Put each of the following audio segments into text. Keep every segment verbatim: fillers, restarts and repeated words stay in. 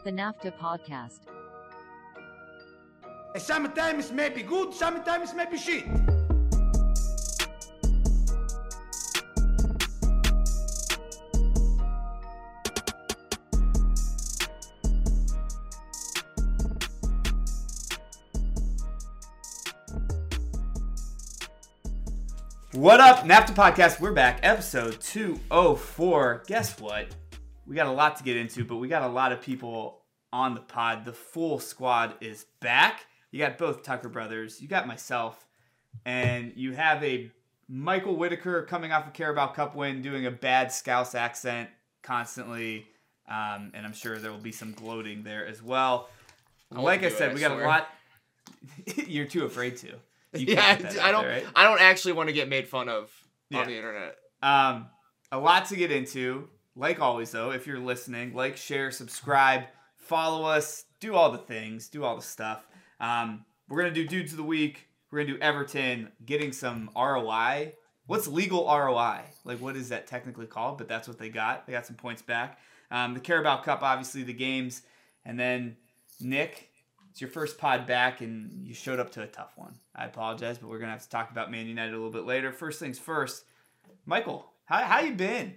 The NAFTA Podcast. Sometimes may be good, sometimes may be shit. What up, NAFTA Podcast? We're back, episode two oh four. Guess what? We got a lot to get into, but we got a lot of people on the pod. The full squad is back. You got both Tucker brothers, you got myself, and you have a Michael Whitaker coming off a Carabao Cup win, doing a bad Scouse accent constantly, um, and I'm sure there will be some gloating there as well. I like I do said, it, we I got swear. a lot. You're too afraid to. You Yeah, can't put that I out don't. there, right? I don't actually want to get made fun of Yeah. on the internet. Um, a lot to get into. Like always, though, if you're listening, like, share, subscribe, follow us, do all the things, do all the stuff. Um, we're going to do Dudes of the Week. We're going to do Everton, getting some R O I. What's legal R O I? Like, what is that technically called? But that's what they got. They got some points back. Um, the Carabao Cup, obviously, the games. And then, Nick, it's your first pod back, and you showed up to a tough one. I apologize, but we're going to have to talk about Man United a little bit later. First things first, Michael, how how you been?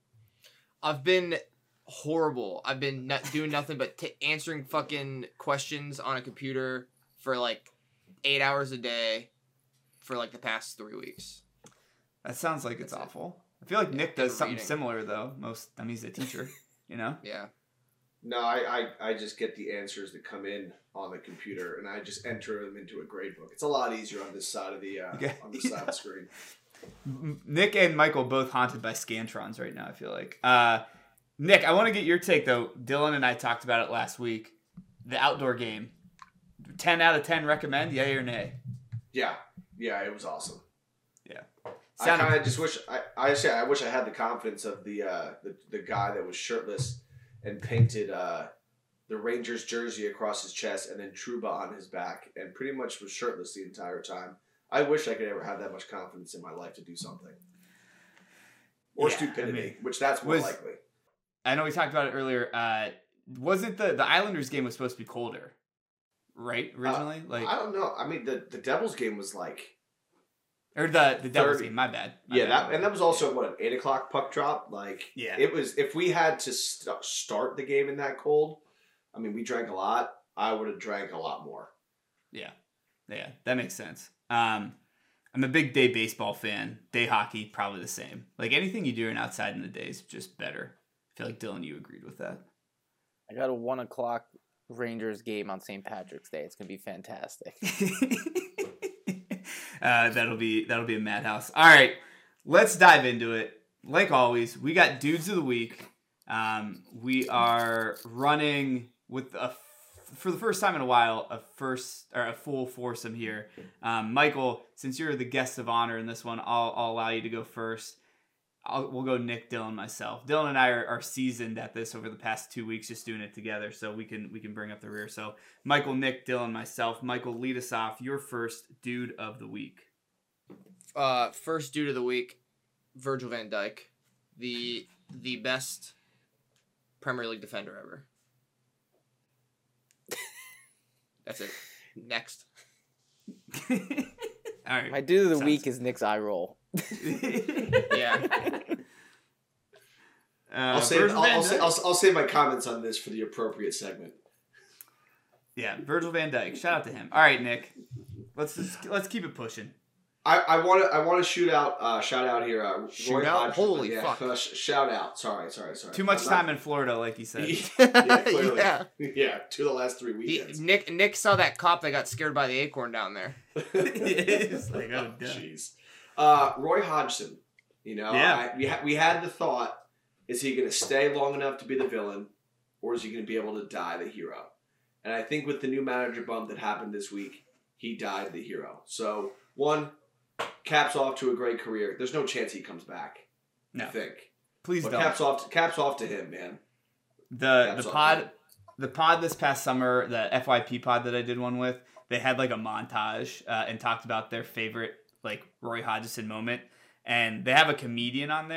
I've been horrible. I've been not doing nothing but t- answering fucking questions on a computer for like eight hours a day for like the past three weeks. That sounds like it's That's it. awful. I feel like Nick does and something reading. similar, though. Most, I mean, he's a teacher, you know? Yeah. No, I, I, I just get the answers that come in on the computer, and I just enter them into a grade book. It's a lot easier on this side of the uh, Okay. on this side of the screen. M- Nick and Michael both haunted by Scantrons right now, I feel like. Uh, Nick, I want to get your take, though. Dylan and I talked about it last week. The outdoor game. ten out of ten recommend, yay or nay? Yeah, yeah, it was awesome. Yeah. I Sounded- kind of just wish I I say I wish I had the confidence of the uh, the the guy that was shirtless and painted uh, the Rangers jersey across his chest and then Truba on his back and pretty much was shirtless the entire time. I wish I could ever have that much confidence in my life to do something. Or Yeah, stupidity, I mean, which that's more was- likely. I know we talked about it earlier. Uh, wasn't the, the Islanders game was supposed to be colder, right, originally? Uh, like I don't know. I mean, the, the Devils game was like Or the, the Devils thirty. game, my bad. My yeah, bad. that and that was also what an eight o'clock puck drop. Like, Yeah. it was. If we had to st- start the game in that cold, I mean, we drank a lot. I would have drank a lot more. Yeah, yeah, that makes sense. Um, I'm a big day baseball fan. Day hockey, probably the same. Like anything you do outside in the day is just better. I feel like Dylan, you agreed with that. I got a one o'clock Rangers game on Saint Patrick's Day. It's gonna be fantastic. uh, that'll be that'll be a madhouse. All right, let's dive into it. Like always, we got Dudes of the Week. Um, we are running with a for the first time in a while a first or a full foursome here. Um, Michael, since you're the guest of honor in this one, I'll I'll allow you to go first. I'll, we'll go Nick, Dylan, myself. Dylan and I are, are seasoned at this over the past two weeks, just doing it together, so we can we can bring up the rear. So Michael, Nick, Dylan, myself. Michael, lead us off. Your first dude of the week. Uh, first dude of the week, Virgil van Dijk, the the best Premier League defender ever. That's it. Next. All right. My dude of the Sounds- week is Nick's eye roll. Yeah. Uh, I'll save. Virgil I'll, van I'll, Dijk. sa- I'll, I'll save my comments on this for the appropriate segment. Yeah, Virgil van Dijk. Shout out to him. All right, Nick. Let's just, let's keep it pushing. I, I want to I want to shoot out uh, shout out here. Uh, Shoot Roy out? Hodgson. Holy yeah, fuck. uh, sh- shout out. Sorry, sorry, sorry. Too much I'm not- time in Florida, like you said. yeah, clearly. Yeah. yeah, two of the last three He, weekends. Nick Nick saw that cop that got scared by the acorn down there. It's like, oh, duh. Jeez. Uh, Roy Hodgson. You know, Yeah. I, we ha- we had the thought: is he going to stay long enough to be the villain, or is he going to be able to die the hero? And I think with the new manager bump that happened this week, he died the hero. So one, caps off to a great career. There's no chance he comes back. No, I think. please But don't. caps off, to, caps off to him, man. the Caps the off pod to him. the pod this past summer, the F Y P pod that I did one with, they had like a montage uh, and talked about their favorite like Roy Hodgson moment, and they have a comedian on there,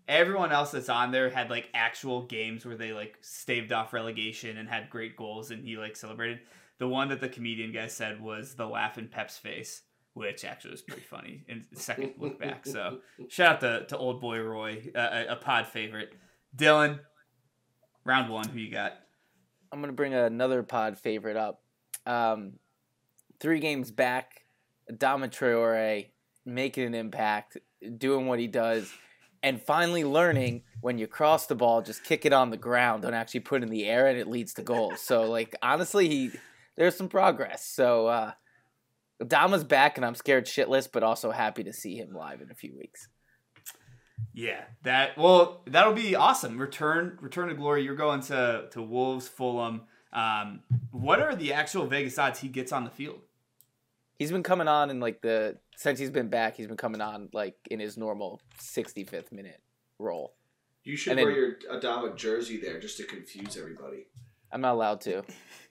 Everyone else that's on there had like actual games where they like staved off relegation and had great goals, and he like celebrated. The one that the comedian guy said was the laugh in Pep's face, which actually was pretty funny in the second look back. So shout out to, to old boy Roy, uh, a, a pod favorite. Dylan, round one, who you got? I'm going to bring another pod favorite up. Um, three games back, Adama Traore making an impact, doing what he does, and finally learning when you cross the ball, just kick it on the ground, don't actually put it in the air, and it leads to goals. So, like, honestly, he there's some progress. So, uh, Adama's back, and I'm scared shitless, but also happy to see him live in a few weeks. Yeah, that well, that'll be awesome. Return, return to glory. You're going to to Wolves, Fulham. Um, what are the actual Vegas odds he gets on the field? He's been coming on in like the since he's been back. He's been coming on like in his normal sixty-fifth minute role. You should And wear then- your Adama jersey there just to confuse everybody. I'm not allowed to.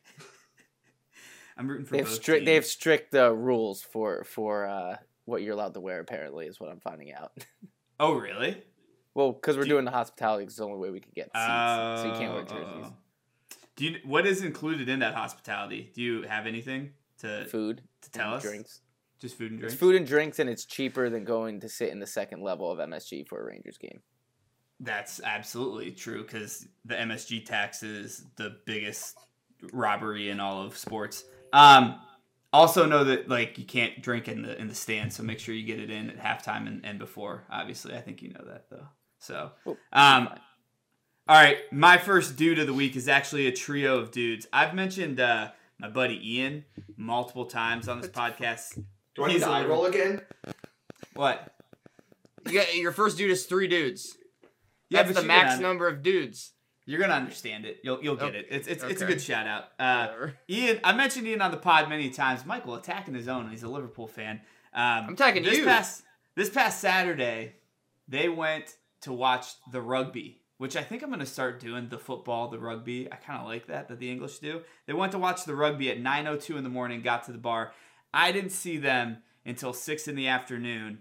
I'm rooting for They have both strict. They have teams. strict uh, rules for for uh, what you're allowed to wear. Apparently, is what I'm finding out. Oh, really? Well, because we're Do you- doing the hospitality, it's the only way we can get seats, so you can't wear Oh, jerseys. oh. Do you? What is included in that hospitality? Do you have anything to Food, to tell and us? drinks. Just food and drinks. It's food and drinks, and it's cheaper than going to sit in the second level of M S G for a Rangers game. That's absolutely true because the M S G tax is the biggest robbery in all of sports. Um, also know that like you can't drink in the in the stand, so make sure you get it in at halftime and, and before. Obviously, I think you know that though. So, Oh, um, fine. all right, my first dude of the week is actually a trio of dudes. I've mentioned uh, my buddy Ian multiple times on this podcast. Do I need He's to a eye little- roll again? What? You got, your first dude is three dudes. Yeah, That's but the you're max gonna- number of dudes. You're gonna understand it. You'll you'll get Okay. it. It's it's it's a Okay. good shout out. Uh, Whatever. Ian, I mentioned Ian on the pod many times. Michael attacking his own. He's a Liverpool fan. Um, I'm attacking this you. Past, this past Saturday, they went to watch the rugby, which I think I'm going to start doing, the football, the rugby. I kind of like that, that the English do. They went to watch the rugby at nine oh two in the morning, got to the bar. I didn't see them until six in the afternoon.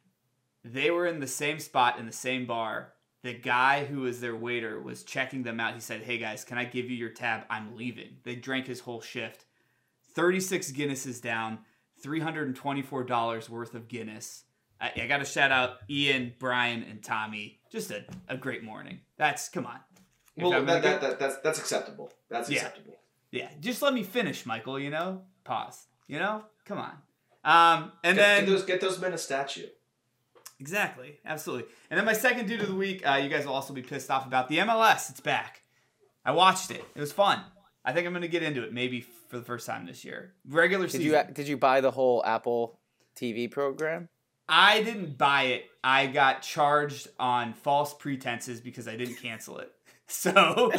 They were in the same spot in the same bar. The guy who was their waiter was checking them out. He said, "Hey guys, can I give you your tab? I'm leaving." They drank his whole shift. thirty-six Guinnesses down, three hundred twenty-four dollars worth of Guinness. I, I got to shout out Ian, Brian, and Tommy. Just a, a great morning. That's, come on. If Well, I'm that, gonna that, that, that's that's acceptable. That's Yeah. acceptable. Yeah, just let me finish, Michael, you know? Pause. You know? Come on. Um, and get, then... get those get those men a statue. Exactly. Absolutely. And then my second dude of the week, uh, you guys will also be pissed off about the M L S. It's back. I watched it. It was fun. I think I'm going to get into it maybe for the first time this year. Regular Did season. you did you buy the whole Apple T V program? I didn't buy it. I got charged on false pretenses because I didn't cancel it. So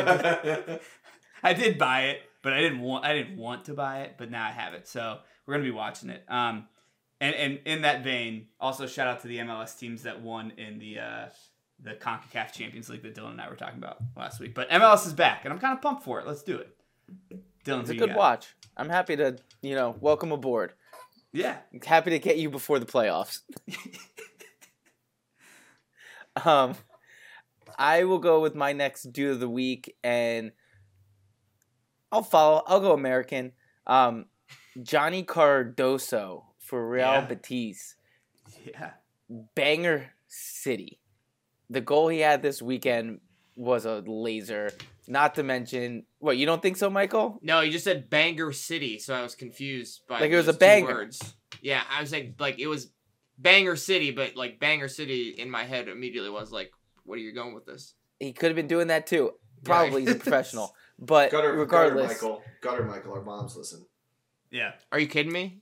I did buy it, but I didn't want I didn't want to buy it, but now I have it. So we're going to be watching it. Um And, and in that vein, also shout out to the M L S teams that won in the uh, the CONCACAF Champions League that Dylan and I were talking about last week. But M L S is back, and I'm kind of pumped for it. Let's do it. Dylan, It's who a you good got? watch. I'm happy to you know welcome aboard. Yeah. Happy to get you before the playoffs. um, I will go with my next dude of the week, and I'll follow. I'll go American. Um, Johnny Cardoso for Real Yeah. Betis. Yeah. Banger City. The goal he had this weekend was a laser. Not to mention, what, you don't think so, Michael? No, you just said Bangor City, so I was confused by Like it was those a two banger. words. Yeah, I was like, like it was Bangor City, but like Bangor City in my head immediately was like, what are you going with this? He could have been doing that too. Probably he's a professional. But Gutter, regardless, gutter, Michael. Gutter, Michael. Our moms listen. Yeah. Are you kidding me?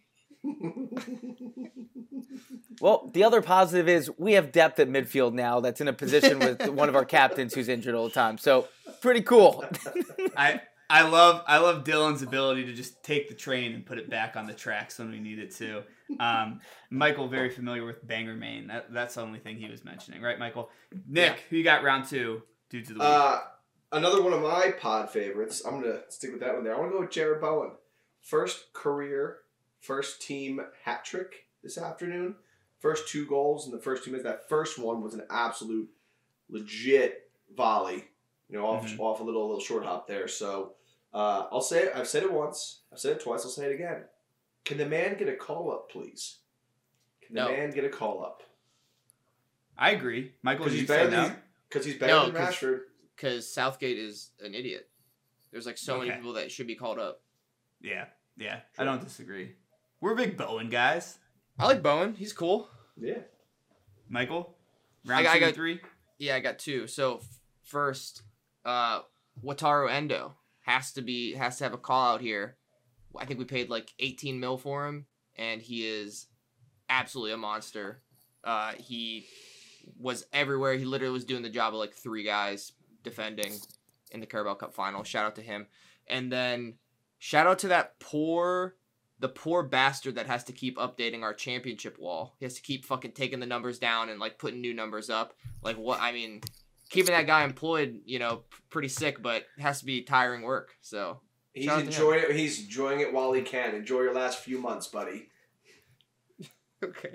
well, the other positive is we have depth at midfield now that's in a position with one of our captains who's injured all the time. So pretty cool. I I love I love Dylan's ability to just take the train and put it back on the tracks when we need it to. Um, Michael, very familiar with Bangor, Maine. That, that's the only thing he was mentioning, right, Michael? Nick, Yeah. who you got round two? Dudes of the week. Uh, another one of my pod favorites. I'm gonna stick with that one there. I want to go with Jared Bowen. First career, first team hat trick this afternoon. First two goals in the first two minutes. That first one was an absolute legit volley. You know, off Mhm. off a little little short hop there. So uh, I'll say it. I've said it once. I've said it twice. I'll say it again. Can the man get a call up, please? Can the No. man get a call up? I agree. Michael, Because did he's you say better no? than because he's better No, than 'cause- Rashford. Because Southgate is an idiot. There's like so many Okay. people that should be called up. Yeah, yeah. I don't disagree. We're big Bowen guys. I like Bowen. He's cool. Yeah. Michael, round I got- two I got- and three. Yeah, I got two. So f- first, uh, Wataru Endo has to be has to have a call out here. I think we paid like eighteen mil for him, and he is absolutely a monster. Uh, he was everywhere. He literally was doing the job of like three guys defending in the Carabao Cup final. Shout out to him. And then shout out to that poor, the poor bastard that has to keep updating our championship wall. He has to keep fucking taking the numbers down and like putting new numbers up. Like what? I mean, keeping that guy employed, you know, p- pretty sick, but it has to be tiring work. So He's Shout out to enjoying it. He's enjoying it while he can. Enjoy your last few months, buddy. okay,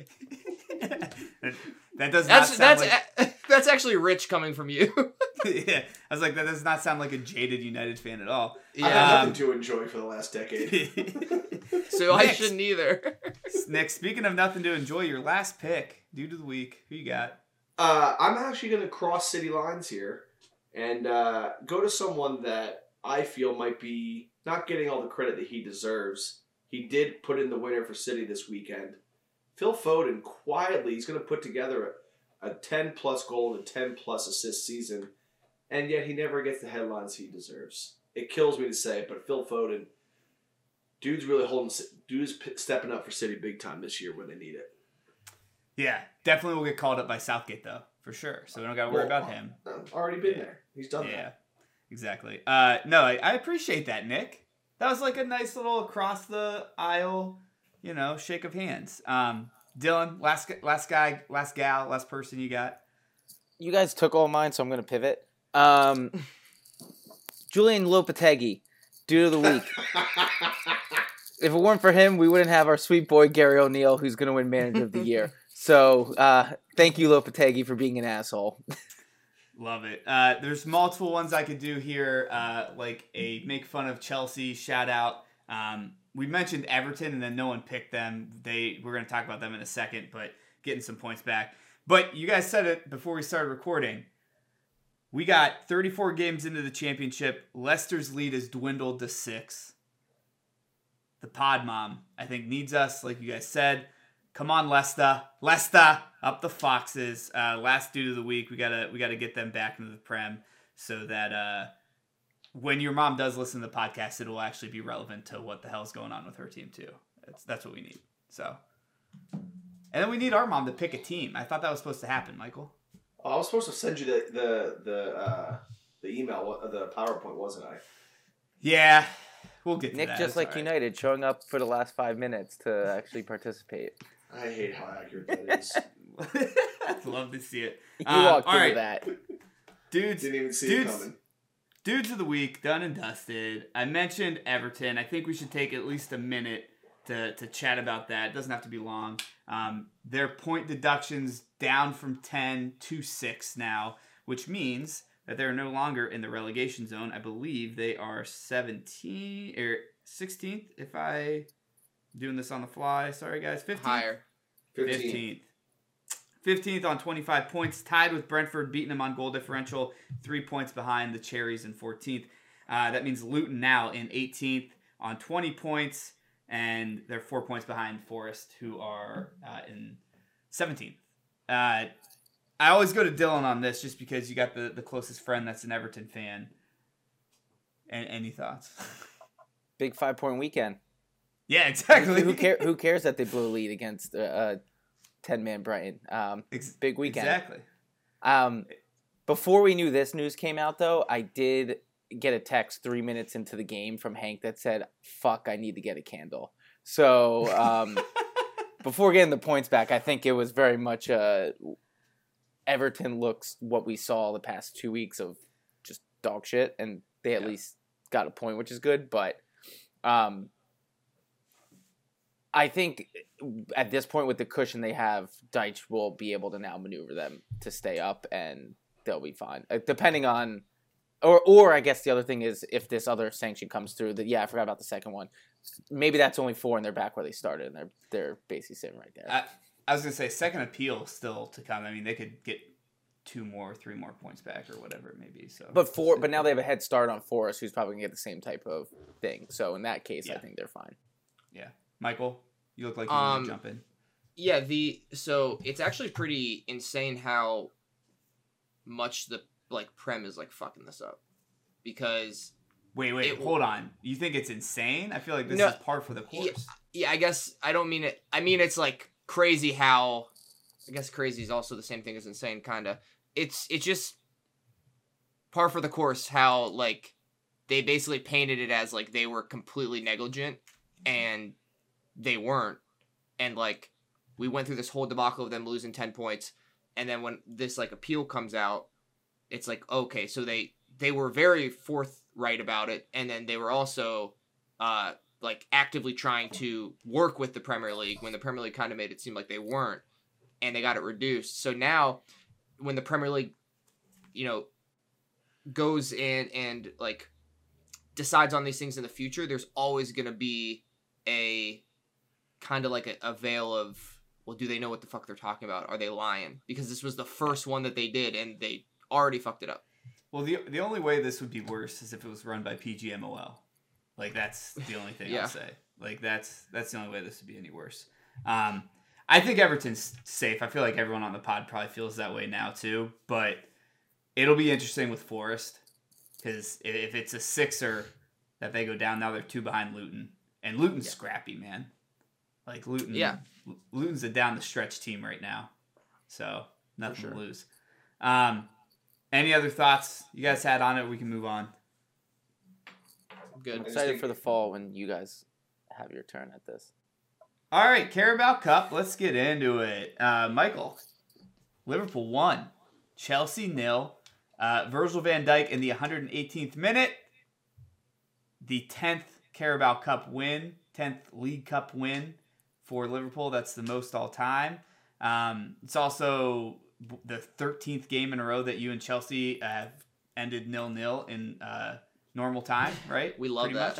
that does not that's sound that's like. a- that's actually rich coming from you. Yeah, I was like, that does not sound like a jaded United fan at all. I've had yeah, nothing to enjoy for the last decade. so I Next. shouldn't either. Nick, speaking of nothing to enjoy, your last pick, dude of the week. Who you got? Uh, I'm actually going to cross city lines here and uh, go to someone that I feel might be not getting all the credit that he deserves. He did put in the winner for City this weekend. Phil Foden quietly, he's going to put together a, a ten-plus goal and a ten-plus assist season, and yet he never gets the headlines he deserves. It kills me to say it, but Phil Foden, dude's really holding, dude's p- stepping up for City big time this year when they need it. Yeah, definitely will get called up by Southgate though, for sure. So we don't got to worry Well, about him. I've already been Yeah. there. He's done Yeah, that. exactly. Uh, no, I, I appreciate that, Nick. That was like a nice little across the aisle, you know, shake of hands. Um, Dylan, last gu- last guy, last gal, last person you got. You guys took all mine, so I'm going to pivot. Um, Julian Lopetegui, dude of the week. If it weren't for him, we wouldn't have our sweet boy Gary O'Neill, who's going to win Manager of the Year. So, uh, thank you, Lopetegui, for being an asshole. Love it. Uh, there's multiple ones I could do here, uh, like a make fun of Chelsea shout out. Um, we mentioned Everton and then no one picked them. They we're going to talk about them in a second, but getting some points back. But you guys said it before we started recording. We got thirty-four games into the championship. Leicester's lead has dwindled to six. The pod mom, I think, needs us, like you guys said. Come on, Leicester. Leicester, up the Foxes. Uh, last dude of the week, we gotta we gotta get them back into the Prem so that uh, when your mom does listen to the podcast, it will actually be relevant to what the hell's going on with her team too. That's that's what we need. So, and then we need our mom to pick a team. I thought that was supposed to happen, Michael. Oh, I was supposed to send you the the the uh, the email, the PowerPoint, wasn't I? Yeah, we'll get to Nick, that. just It's like all right. United, showing up for the last five minutes to actually participate. I hate how accurate that is. I'd love to see it. You Um, walked all into right. that. Dudes, Didn't even see dudes, it coming. Dudes of the week, done and dusted. I mentioned Everton. I think we should take at least a minute to, to chat about that. It doesn't have to be long. Um, their point deductions down from ten to six now, which means that they're no longer in the relegation zone. I believe they are seventeen or sixteenth. If I doing this on the fly, sorry guys, fifteenth. Higher. Fifteen. fifteenth. fifteenth on twenty-five points, tied with Brentford, beating them on goal differential, three points behind the Cherries in fourteenth. Uh, that means Luton now in eighteenth on twenty points, and they're four points behind Forest, who are uh, in seventeenth. Uh, I always go to Dylan on this just because you got the, the closest friend that's an Everton fan. And any thoughts? Big five point weekend. Yeah, exactly. who, care, who cares that they blew a lead against a uh, ten man Brighton? Um, Ex- big weekend. Exactly. Um, before we knew this news came out, though, I did get a text three minutes into the game from Hank that said, fuck, I need to get a candle. So um, before getting the points back, I think it was very much uh, Everton looks what we saw the past two weeks of just dog shit, and they at Yeah. least got a point, which is good. But um, I think at this point, with the cushion they have, Deitch will be able to now maneuver them to stay up, and they'll be fine. Uh, depending on, or or I guess the other thing is if this other sanction comes through. That yeah, I forgot about the second one. Maybe that's only four, and they're back where they started, and they're they're basically sitting right there. I, I was gonna say second appeal still to come. I mean, they could get two more, three more points back, or whatever it may be. So, but four, but now they have a head start on Forrest, who's probably gonna get the same type of thing. So in that case, Yeah. I think they're fine. Yeah, Michael, you look like you Um, want to jump in. Yeah, the so it's actually pretty insane how much the like Prem is like fucking this up because Wait, wait, it- hold on. You think it's insane? I feel like this No, is par for the course. yeah, I guess I don't mean it. I mean it's like crazy how I guess crazy is also the same thing as insane, kind of. It's it's just par for the course how like they basically painted it as like they were completely negligent and they weren't, and like we went through this whole debacle of them losing ten points, and then when this like appeal comes out, it's like okay, so they they were very forthright about it, and then they were also uh like actively trying to work with the Premier League when the Premier League kind of made it seem like they weren't, and they got it reduced. So now when the Premier League, you know, goes in and like decides on these things in the future, there's always going to be a kind of like a, a veil of, well, do they know what the fuck they're talking about? Are they lying? Because this was the first one that they did and they already fucked it up. Well, the the only way this would be worse is if it was run by P G M O L. Like that's the only thing Yeah. I'll say. Like that's that's the only way this would be any worse. Um, I think Everton's safe. I feel like everyone on the pod probably feels that way now too. But it'll be interesting with Forest because if it's a sixer that they go down, now they're two behind Luton, and Luton's Yeah. scrappy, man. Like Luton, Yeah. Luton's a down the stretch team right now, so nothing sure. to lose. Um, any other thoughts you guys had on it? We can move on. Good. I'm just excited think- for the fall when you guys have your turn at this. All right, Carabao Cup. Let's get into it. Uh, Michael, Liverpool won, Chelsea nil. Uh, Virgil van Dijk in the one hundred eighteenth minute. The tenth Carabao Cup win, tenth League Cup win for Liverpool. That's the most all time. Um, it's also the thirteenth game in a row that you and Chelsea have ended nil nil in uh, normal time, right? We love Pretty that. much.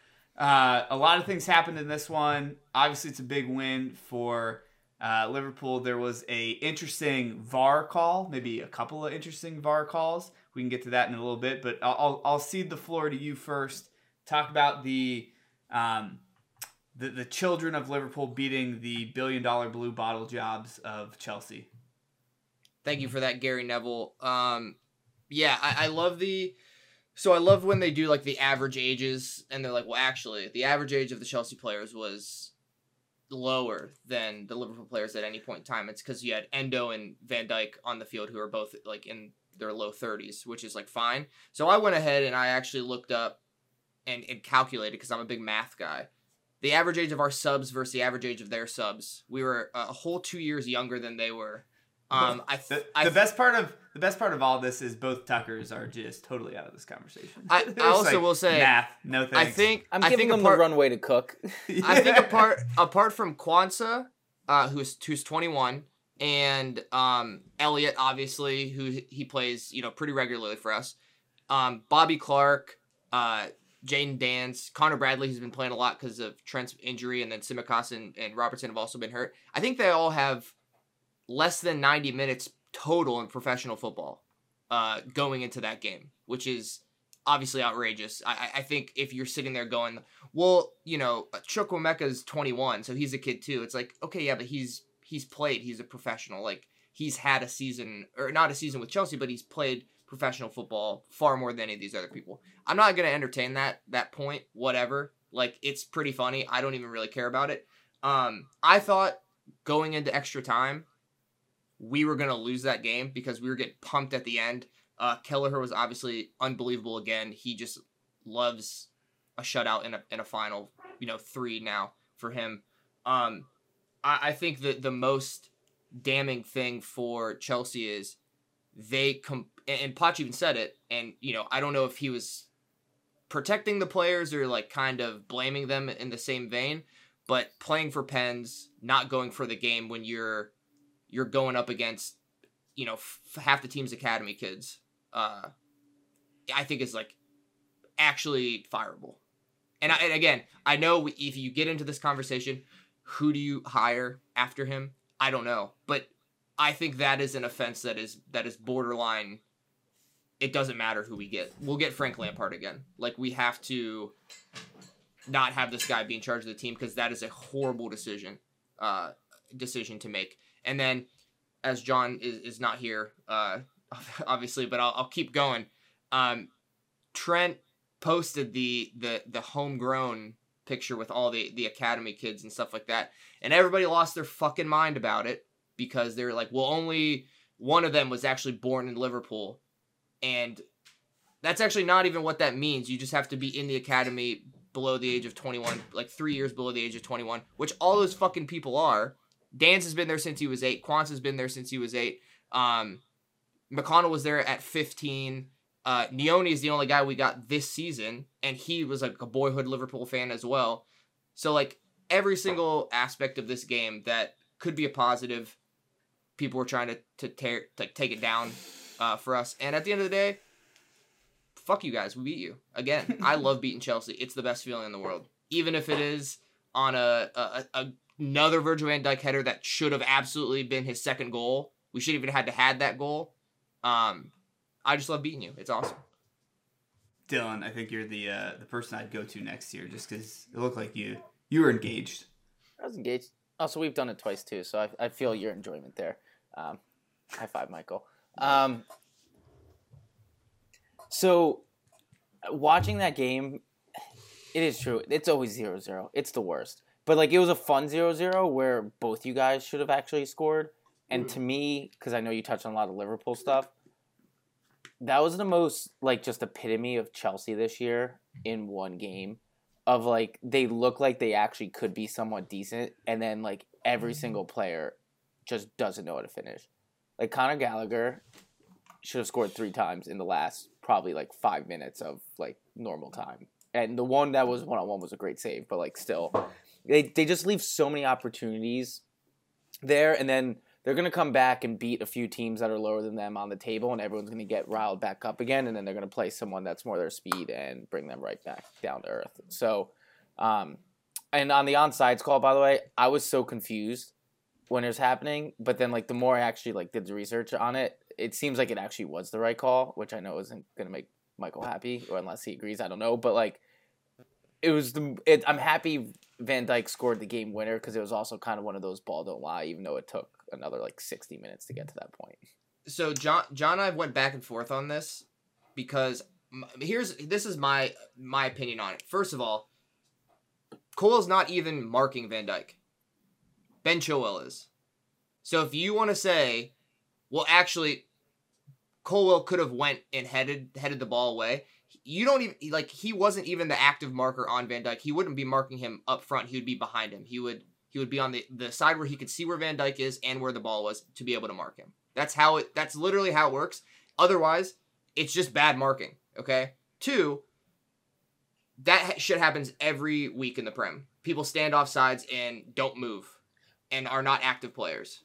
Uh, a lot of things happened in this one. Obviously, it's a big win for uh, Liverpool. There was a interesting V A R call, maybe a couple of interesting V A R calls. We can get to that in a little bit, but I'll I'll, I'll cede the floor to you first. Talk about the um, the the children of Liverpool beating the billion dollar blue bottle jobs of Chelsea. Thank you for that, Gary Neville. Um, yeah, I, I love the. So I love when they do like the average ages, and they're like, well, actually, the average age of the Chelsea players was lower than the Liverpool players at any point in time. It's because you had Endo and Van Dijk on the field, who are both like in their low thirties, which is like fine. So I went ahead and I actually looked up and, and calculated, because I'm a big math guy, the average age of our subs versus the average age of their subs. We were a whole two years younger than they were. Um, I, th- The, I the th- best part of the best part of all this is both Tuckers are just totally out of this conversation. I- I They're also just like, will say, math, no thanks. I think I'm I giving think them apart, the runway to cook. I think apart apart from Kwanzaa, uh, who's who's twenty-one, and um, Elliot, obviously, who he plays, you know, pretty regularly for us. Um, Bobby Clark, uh, Jaden Dance, Connor Bradley, who's been playing a lot because of Trent's injury, and then Tsimikas and, and Robertson have also been hurt. I think they all have less than ninety minutes total in professional football uh, going into that game, which is obviously outrageous. I, I think if you're sitting there going, well, you know, Chukwuemeka's twenty-one, so he's a kid too. It's like, okay, yeah, but he's he's played. He's a professional. Like, he's had a season, or not a season with Chelsea, but he's played professional football far more than any of these other people. I'm not going to entertain that that point, whatever. Like, it's pretty funny. I don't even really care about it. Um, I thought going into extra time, we were going to lose that game because we were getting pumped at the end. Uh, Kelleher was obviously unbelievable again. He just loves a shutout in a in a final, you know, three now for him. Um, I, I think that the most damning thing for Chelsea is they com- and, and Poch even said it, and you know, I don't know if he was protecting the players or like kind of blaming them in the same vein, but playing for pens, not going for the game when you're you're going up against, you know, f- half the team's academy kids, uh, I think is like actually fireable. And, I, and again, I know if you get into this conversation, who do you hire after him? I don't know, but I think that is an offense that is that is borderline. It doesn't matter who we get. We'll get Frank Lampard again. Like, we have to not have this guy be in charge of the team because that is a horrible decision, uh, decision to make. And then, as John is, is not here, uh, obviously, but I'll, I'll keep going. Um, Trent posted the the the homegrown picture with all the the academy kids and stuff like that, and everybody lost their fucking mind about it because they're like, well, only one of them was actually born in Liverpool. And that's actually not even what that means. You just have to be in the academy below the age of twenty-one, like three years below the age of twenty-one, which all those fucking people are. Dan's has been there since he was eight. Quance has been there since he was eight. Um, McConnell was there at fifteen. Uh, Neone is the only guy we got this season, and he was like a boyhood Liverpool fan as well. So like every single aspect of this game that could be a positive, people were trying to to, tear, to take it down. Uh, for us. And at the end of the day, fuck you guys. We beat you. Again, I love beating Chelsea. It's the best feeling in the world. Even if it is on a, a, a another Virgil van Dijk header that should have absolutely been his second goal. We should have even had to had that goal. Um, I just love beating you. It's awesome. Dylan, I think you're the uh, the person I'd go to next year just because it looked like you you were engaged. I was engaged. Also, we've done it twice too, so I, I feel your enjoyment there. Um, high five, Michael. Um, so watching that game, it is true. It's always zero zero. It's the worst. But like, it was a fun zero zero where both you guys should have actually scored. And to me, because I know you touched on a lot of Liverpool stuff, that was the most like just epitome of Chelsea this year in one game. Of like, they look like they actually could be somewhat decent. And then like every single player just doesn't know how to finish. Like, Conor Gallagher should have scored three times in the last probably, like, five minutes of, like, normal time. And the one that was one-on-one was a great save, but, like, still. They they just leave so many opportunities there, and then they're going to come back and beat a few teams that are lower than them on the table, and everyone's going to get riled back up again, and then they're going to play someone that's more their speed and bring them right back down to earth. So, um, and on the onside call, by the way, I was so confused when it was happening, but then like the more I actually like did the research on it, it seems like it actually was the right call, which I know isn't gonna make Michael happy, or unless he agrees, I don't know. But like, it was the. It, I'm happy Van Dijk scored the game winner because it was also kind of one of those ball don't lie, even though it took another like sixty minutes to get to that point. So John, John, and I went back and forth on this because here's this is my my opinion on it. First of all, Cole's not even marking Van Dijk. Ben Chilwell is. So if you want to say, well, actually, Colwell could have went and headed headed the ball away. You don't even like he wasn't even the active marker on Van Dijk. He wouldn't be marking him up front. He would be behind him. He would he would be on the, the side where he could see where Van Dijk is and where the ball was to be able to mark him. That's how it. That's literally how it works. Otherwise, it's just bad marking. Okay. Two. That shit happens every week in the Prem. People stand off sides and don't move. And are not active players.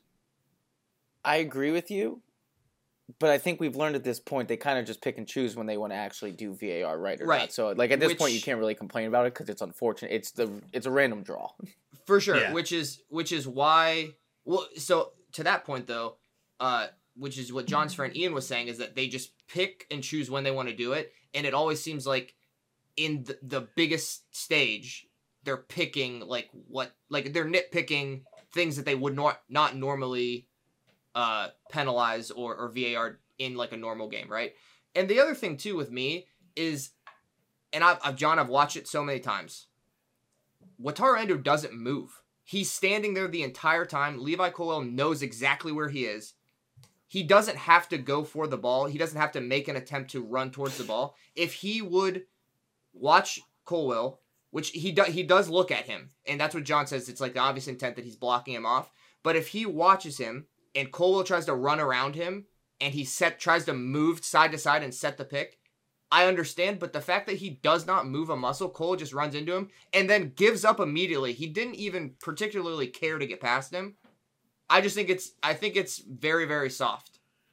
I agree with you, but I think we've learned at this point they kind of just pick and choose when they want to actually do V A R right or right. not. So like at this which, point you can't really complain about it because it's unfortunate. It's the it's a random draw. For sure, yeah. which is which is why. Well, so to that point though, uh, which is what John's friend Ian was saying is that they just pick and choose when they want to do it, and it always seems like in the, the biggest stage they're picking like what like they're nitpicking things that they would not not normally uh, penalize or, or V A R in like a normal game, right? And the other thing too with me is, and I've, I've John, I've watched it so many times. Wataru Endo doesn't move. He's standing there the entire time. Levi Colwill knows exactly where he is. He doesn't have to go for the ball. He doesn't have to make an attempt to run towards the ball. If he would watch Colwill, which he do, he does look at him, and that's what John says. It's like the obvious intent that he's blocking him off. But if he watches him and Colwill tries to run around him and he set tries to move side to side and set the pick, I understand. But the fact that he does not move a muscle, Cole just runs into him and then gives up immediately. He didn't even particularly care to get past him. I just think it's I think it's very very soft.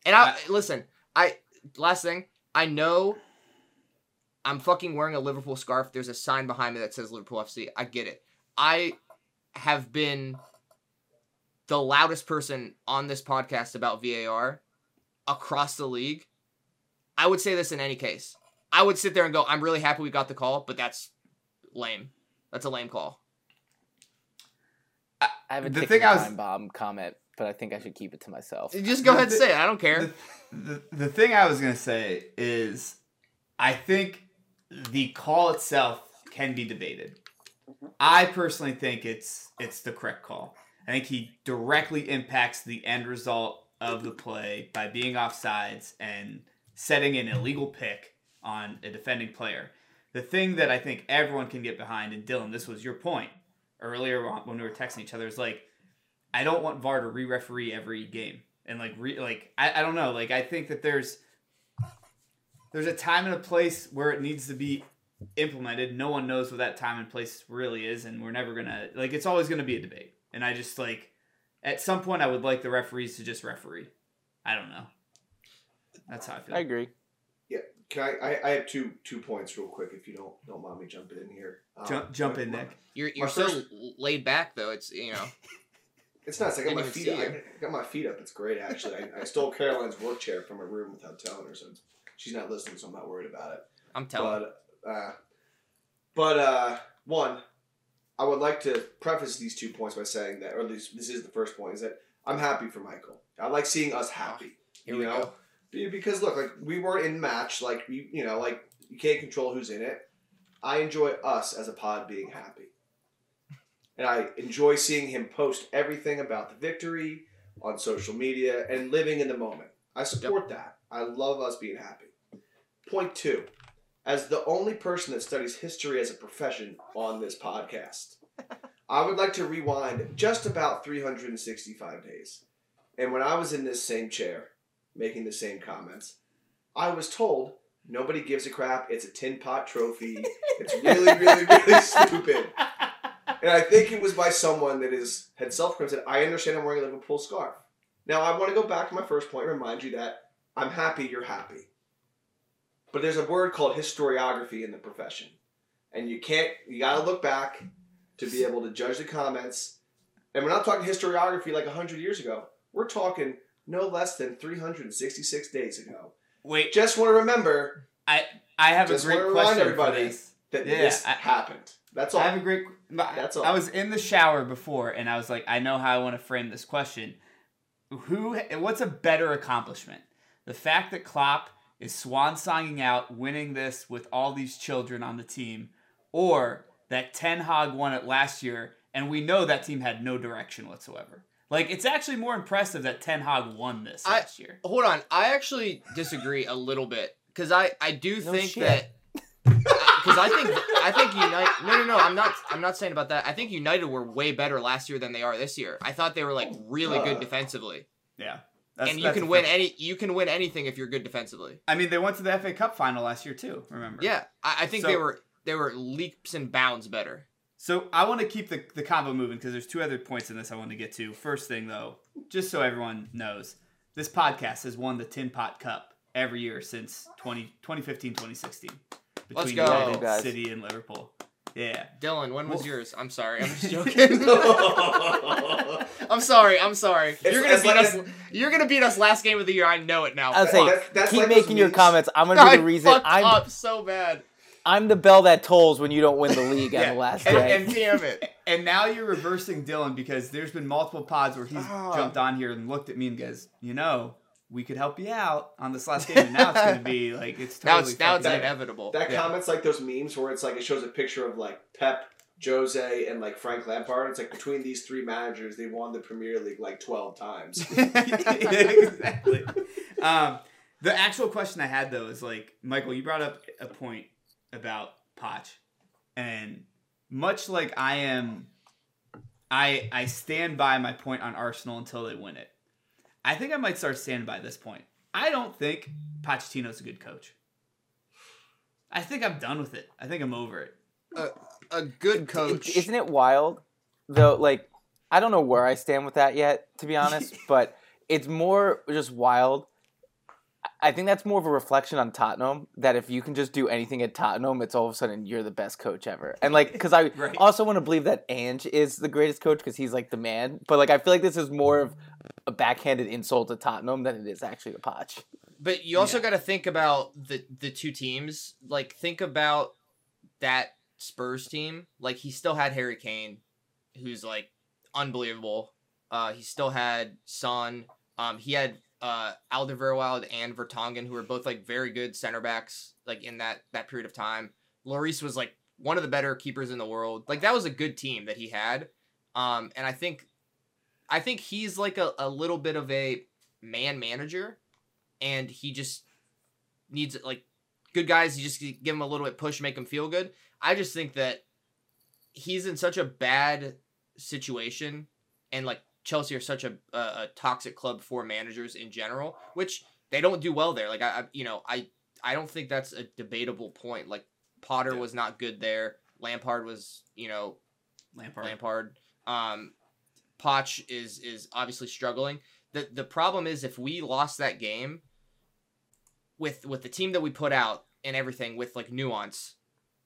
And I, I- listen, I last thing, I know I'm fucking wearing a Liverpool scarf. There's a sign behind me that says Liverpool F C. I get it. I have been the loudest person on this podcast about V A R across the league. I would say this in any case. I would sit there and go, I'm really happy we got the call, but that's lame. That's a lame call. I have a The ticking thing I was- time bomb comment, but I think I should keep it to myself. Just go The- ahead and the- say it. I don't care. The, the, the thing I was going to say is I think the call itself can be debated. I personally think it's it's the correct call. I think he directly impacts the end result of the play by being offsides and setting an illegal pick on a defending player. The thing that I think everyone can get behind, and Dylan, this was your point earlier when we were texting each other, is like, I don't want V A R to re-referee every game. And like, re, like I, I don't know. Like, I think that there's there's a time and a place where it needs to be implemented. No one knows what that time and place really is, and we're never gonna like. It's always gonna be a debate. And I just like, at some point, I would like the referees to just referee. I don't know. That's how I feel. I agree. Yeah, can I, I? I have two two points real quick if you don't don't mind me jumping in here. Um, Jump, jump my- in, my- Nick. You're you're My so first- laid back though. It's you know. It's nice. I got Didn't my even feet. see I you. I got my feet up. It's great actually. I, I stole Caroline's work chair from her room without telling her, so she's not listening, so I'm not worried about it. I'm telling. But uh, but uh, one, I would like to preface these two points by saying that, or at least this is the first point, is that I'm happy for Michael. I like seeing us happy. Here you we know? go. Be- Because look, like we weren't in match. Like you, you know, like you can't control who's in it. I enjoy us as a pod being happy, and I enjoy seeing him post everything about the victory on social media and living in the moment. I support that. I love us being happy. Point two, as the only person that studies history as a profession on this podcast, I would like to rewind just about three hundred sixty-five days. And when I was in this same chair, making the same comments, I was told nobody gives a crap. It's a tin pot trophy. It's really, really, really stupid. And I think it was by someone that is had self-criticism said, I understand I'm wearing a Liverpool scarf. Now, I want to go back to my first point and remind you that I'm happy you're happy. But there's a word called historiography in the profession. And you can't, you got to look back to be able to judge the comments. And we're not talking historiography like one hundred years ago. We're talking no less than three hundred sixty-six days ago. Wait, Just want to remember I I have Just a great wanna remind question everybody for this. that Yeah, this I- happened. That's all. I have a great. That's all. I was in the shower before, and I was like, I know how I want to frame this question. Who? What's a better accomplishment? The fact that Klopp is swan songing out, winning this with all these children on the team, or that Ten Hag won it last year, and we know that team had no direction whatsoever. Like, it's actually more impressive that Ten Hag won this I- last year. Hold on. I actually disagree a little bit because I, I do No think shit. that because I think I think United. No, no, no. I'm not. I'm not saying about that. I think United were way better last year than they are this year. I thought they were like really good Uh, defensively, Yeah, that's, and you that's can a win fair- any. You can win anything if you're good defensively. I mean, they went to the F A Cup final last year too. Remember? Yeah, I, I think So- they were they were leaps and bounds better. So I want to keep the, the combo moving because there's two other points in this I want to get to. First thing, though, just so everyone knows, this podcast has won the Tin Pot Cup every year since twenty, twenty fifteen, twenty sixteen. Let's Between go. United, Guys. City, and Liverpool. Yeah. Dylan, when was Well- yours? I'm sorry. I'm just joking. I'm sorry. I'm sorry. It's- You're gonna it's beat like us. a- You're gonna beat us last game of the year. I know it now. I was saying, That's- that's keep like those making your memes. comments. I'm gonna I be the reason. fucked I'm up so bad. I'm the bell that tolls when you don't win the league on Yeah. the last And- day. and- Damn it. And now you're reversing Dylan because there's been multiple pods where he's Ah. jumped on here and looked at me and goes, you know, we could help you out on this last game. And now it's going to be like, it's Now totally it's now it's fucking- inevitable. That Yeah. comment's like those memes where it's like it shows a picture of like Pep, Jose, and like Frank Lampard. It's like between these three managers, they won the Premier League like twelve times. Exactly. Um, the actual question I had though is like, Michael, you brought up a point about Poch, and much like I am, I I stand by my point on Arsenal until they win it. I think I might start standing by this point. I don't think Pochettino's a good coach. I think I'm done with it. I think I'm over it. A good coach. It- Isn't it wild? Though, like, I don't know where I stand with that yet, to be honest, but it's more just wild I think that's more of a reflection on Tottenham, that if you can just do anything at Tottenham, it's all of a sudden you're the best coach ever. And, like, because I Right. also want to believe that Ange is the greatest coach because he's, like, the man. But, like, I feel like this is more of a backhanded insult to Tottenham than it is actually to Poch. But you also Yeah. got to think about the the two teams. Like, think about that Spurs team. Like, he still had Harry Kane, who's, like, unbelievable. Uh, he still had Son. Um, he had uh, Alderweireld and Vertonghen, who were both, like, very good center backs, like, in that, that period of time. Lloris was, like, one of the better keepers in the world. Like, that was a good team that he had. Um, and I think I think he's, like, a, a little bit of a man manager. And he just needs, like, good guys. You just give him a little bit push, make him feel good. I just think that he's in such a bad situation, and, like, Chelsea are such a, a, a toxic club for managers in general, which they don't do well there. Like, I, I you know, I, I don't think that's a debatable point. Like, Potter Yeah. was not good there. Lampard was, you know, Lampard. Lampard. Um, Poch is is obviously struggling. The the problem is if we lost that game with with the team that we put out and everything with, like, nuance,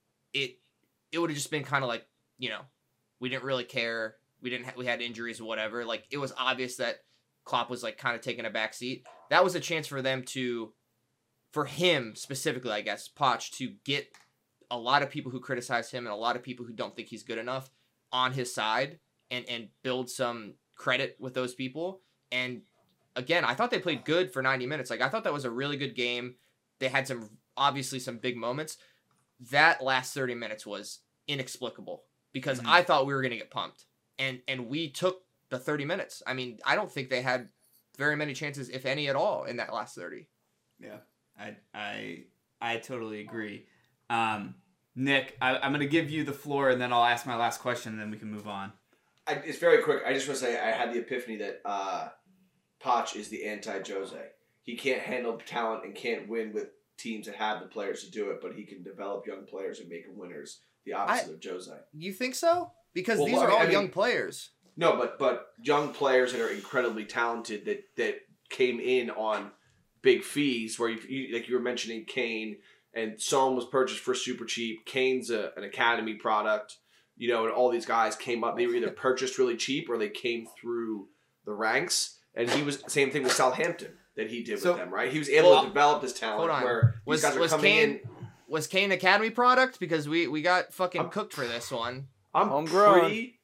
it it would have just been kind of like, you know, we didn't really care. We didn't ha- we had injuries or whatever. Like, it was obvious that Klopp was, like, kind of taking a back seat. That was a chance for them to, for him specifically, I guess, Poch, to get a lot of people who criticize him and a lot of people who don't think he's good enough on his side and and build some credit with those people. And again, I thought they played good for ninety minutes. Like, I thought that was a really good game. They had some, obviously, some big moments. That last thirty minutes was inexplicable because Mhm. I thought we were going to get pumped. And and we took the thirty minutes. I mean, I don't think they had very many chances, if any at all, in that last thirty. Yeah, I I I totally agree. Um, Nick, I, I'm going to give you the floor, and then I'll ask my last question, and then we can move on. I, it's very quick. I just want to say I had the epiphany that uh, Poch is the anti-Jose. He can't handle talent and can't win with teams that have the players to do it, but he can develop young players and make them winners. The opposite I- of Jose. You think so? Because Well, these well, are I mean- all I mean- young players. No, but but young players that are incredibly talented that that came in on big fees. Where you, you like you were mentioning Kane, and Son was purchased for super cheap. Kane's a, an academy product, you know, and all these guys came up. They were either purchased really cheap or they came through the ranks. And he was same thing with Southampton that he did So- with them, right? He was able Well, to develop his talent. hold on. Where Was- these guys are was coming Kane- in. Was Kane Academy product? Because we, we got fucking I'm- cooked for this one. I'm Homegrown. pretty.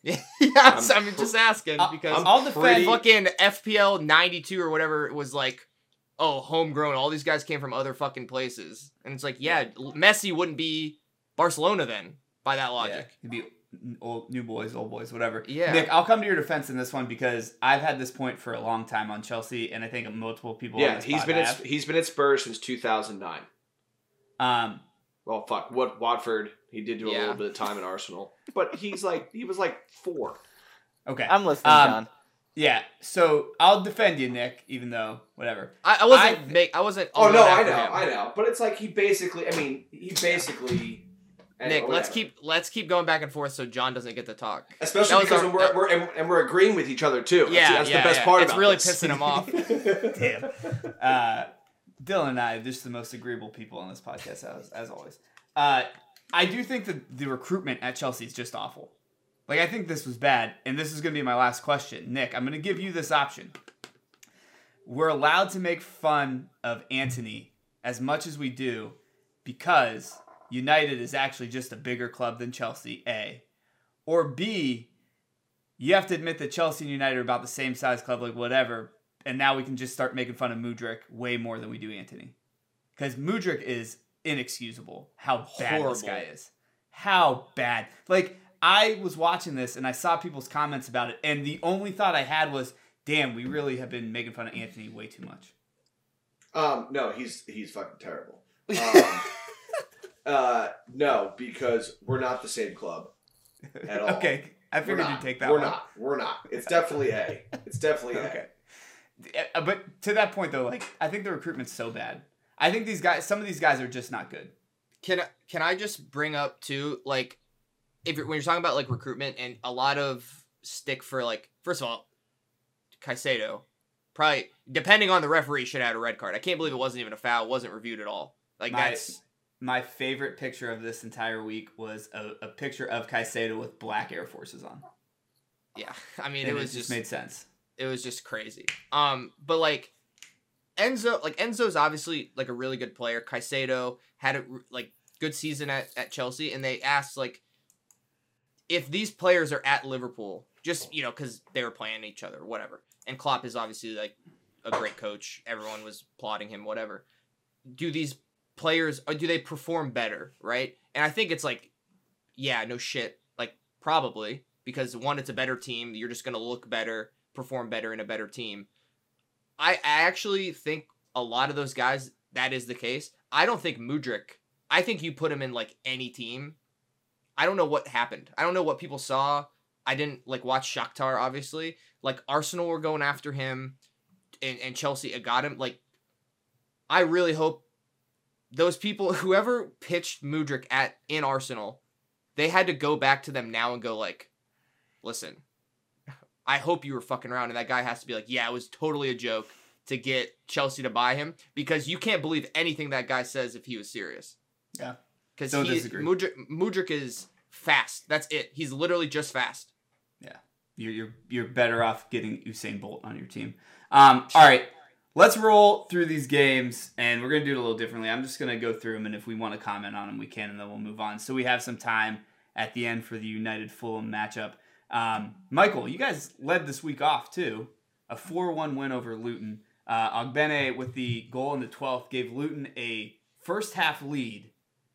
yes, I'm I'm, just asking I- because I'll defend- pretty- fucking F P L ninety-two or whatever was like, oh, homegrown. All these guys came from other fucking places. And it's like, yeah, Messi wouldn't be Barcelona then, by that logic. It'd be old, new boys, old boys, whatever. Yeah. Nick, I'll come to your defense in this one because I've had this point for a long time on Chelsea, and I think multiple people. on Yeah, this he's pod been have. at, he's been at Spurs since two thousand nine. Um, Well, fuck. What Watford? He did do a Yeah. little bit of time in Arsenal, but he's like he was like four. okay. I'm listening, Um, John. Yeah. So I'll defend you, Nick, even though whatever. I, I wasn't I- make I wasn't Oh going no, I after know, him. I know. But it's like he basically. I mean, he basically. anyway, Nick, let's whatever. keep let's keep going back and forth so John doesn't get to talk. That Especially was because our- we're, we're and, and we're agreeing with each other too. Yeah, that's, that's yeah, the best yeah. part It's about really this. pissing him off. Damn. Uh, Dylan and I are just the most agreeable people on this podcast, as, as always. Uh, I do think that the recruitment at Chelsea is just awful. Like, I think this was bad, and this is going to be my last question. Nick, I'm going to give you this option. We're allowed to make fun of Antony as much as we do because United is actually just a bigger club than Chelsea, A. Or B, you have to admit that Chelsea and United are about the same size club, like whatever, and now we can just start making fun of Mudryk way more than we do Antony. Because Mudryk is inexcusable how bad this Horrible. guy is. How bad. Like, I was watching this and I saw people's comments about it, and the only thought I had was, damn, we really have been making fun of Antony way too much. Um, no, he's he's fucking terrible. Um, uh, no, because we're not the same club at all. Okay, I We're figured not. you'd take that We're one. not. We're not. It's definitely A. It's definitely A. Okay. Uh, But to that point, though, like, I think the recruitment's so bad. I think these guys, some of these guys are just not good. Can I- can I just bring up too, like, if you're, when you're talking about like recruitment and a lot of stick for like, first of all, Caicedo, Probably, depending on the referee, should have had a red card. I can't believe it wasn't even a foul. It wasn't reviewed at all. Like, My- that's... My favorite picture of this entire week was a, a picture of Caicedo with black Air Forces on. Yeah. I mean, And it was just just... made sense. It was just crazy. Um, But, like, Enzo... Like, Enzo's obviously, like, a really good player. Caicedo had a, like, good season at, at Chelsea. And they asked, like, if these players are at Liverpool, just, you know, because they were playing each other, whatever. And Klopp is obviously, like, a great coach. Everyone was applauding him, whatever. Do these players, or do they perform better, right? And I think it's like, yeah, no shit. Like, probably. Because, one, it's a better team. You're just going to look better, perform better in a better team. I, I actually think a lot of those guys, that is the case. I don't think Mudryk, I think you put him in, like, any team. I don't know what happened. I don't know what people saw. I didn't, like, watch Shakhtar, obviously. Like, Arsenal were going after him, and, and Chelsea got him. Like, I really hope those people, whoever pitched Mudryk at in Arsenal, they had to go back to them now and go, like, listen, I hope you were fucking around. And that guy has to be like, yeah, it was totally a joke to get Chelsea to buy him, because you can't believe anything that guy says if he was serious. Yeah. Because Don't he disagree. Mudryk, Mudryk is fast. That's it. He's literally just fast. Yeah. You're, you're, you're better off getting Usain Bolt on your team. Um, all right. Let's roll through these games, and we're going to do it a little differently. I'm just going to go through them, and if we want to comment on them, we can, and then we'll move on. So we have some time at the end for the United Fulham matchup. Um, Michael, you guys led this week off, too. A four one win over Luton. Uh, Ogbene, with the goal in the twelfth, gave Luton a first-half lead,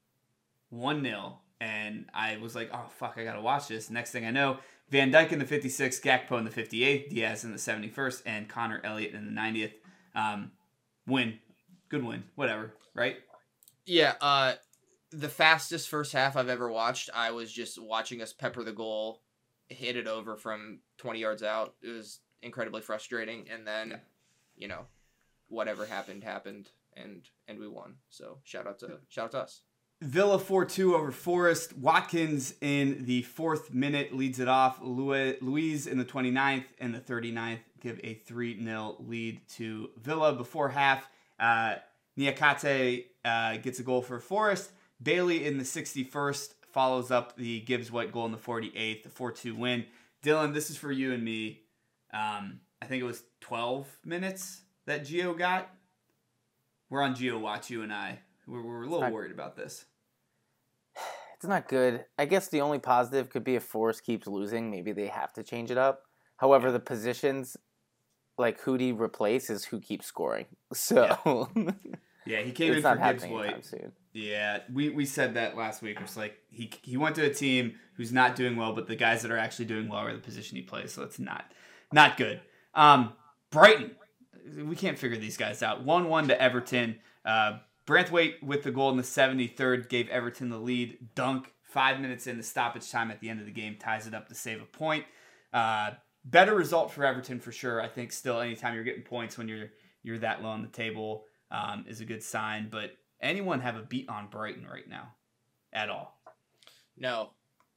one nil. And I was like, oh, fuck, I got to watch this. Next thing I know, Van Dijk in the fifty-sixth, Gakpo in the fifty-eighth, Diaz in the seventy-first, and Connor Elliott in the ninetieth. Um, win. Good win. Whatever, right? Yeah, uh, the fastest first half I've ever watched. I was just watching us pepper the goal, hit it over from twenty yards out. It was incredibly frustrating. And then, Yeah. you know, whatever happened, happened, and and we won. So shout out to shout out to us. Villa four two over Forest. Watkins in the fourth minute leads it off. Luiz in the twenty-ninth and the thirty-ninth give a three nil lead to Villa. Before half, uh, Niakate uh, gets a goal for Forest. Bailey in the sixty-first follows up the Gibbs White goal in the forty-eighth, the four two win. Dylan, this is for you and me. Um, I think it was twelve minutes that Gio got. We're on Gio Watch, you and I. We're, we're a little not, worried about this. It's not good. I guess the only positive could be if Forrest keeps losing. Maybe they have to change it up. However, the positions, like who do you replace, is who keeps scoring. So Yeah, yeah he came it's in not for Gibbs happening White. anytime soon. Yeah, we, we said that last week. It's like he he went to a team who's not doing well, but the guys that are actually doing well are the position he plays. So it's not not good. Um, Brighton, we can't figure these guys out. one one to Everton. Uh, Branthwaite with the goal in the seventy-third gave Everton the lead. Dunk, five minutes into stoppage time at the end of the game, ties it up to save a point. Uh, better result for Everton for sure. I think still anytime you're getting points when you're you're that low on the table um, is a good sign. But anyone have a beat on Brighton right now at all? No.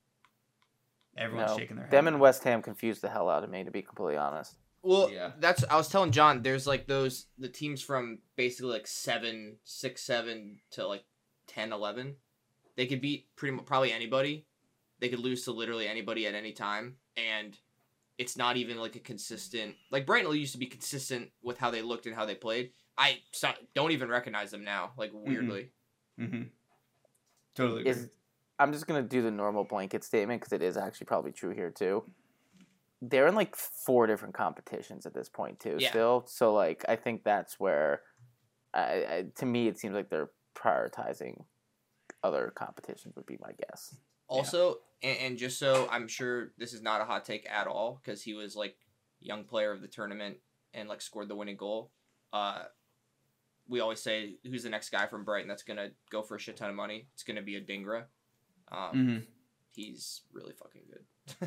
Everyone's No, shaking their head. them and West Ham confused the hell out of me, to be completely honest. Well, Yeah. that's I was telling John. There's like those the teams from basically like seven, six, seven to like ten, eleven. They could beat pretty much probably anybody. They could lose to literally anybody at any time, and it's not even like a consistent. Like Brighton used to be consistent with how they looked and how they played. I so- don't even recognize them now. Like weirdly. Mm-hmm. Totally agree. Is I'm just gonna do the normal blanket statement because it is actually probably true here too. They're in like four different competitions at this point too. Yeah. Still, so like I think that's where, I, I, to me, it seems like they're prioritizing other competitions. Would be my guess. Also, and, and just so I'm sure this is not a hot take at all, because he was like young player of the tournament and like scored the winning goal. Uh, we always say, who's the next guy from Brighton that's gonna go for a shit ton of money? It's gonna be a Dingra. Um, Mm-hmm. He's really fucking good.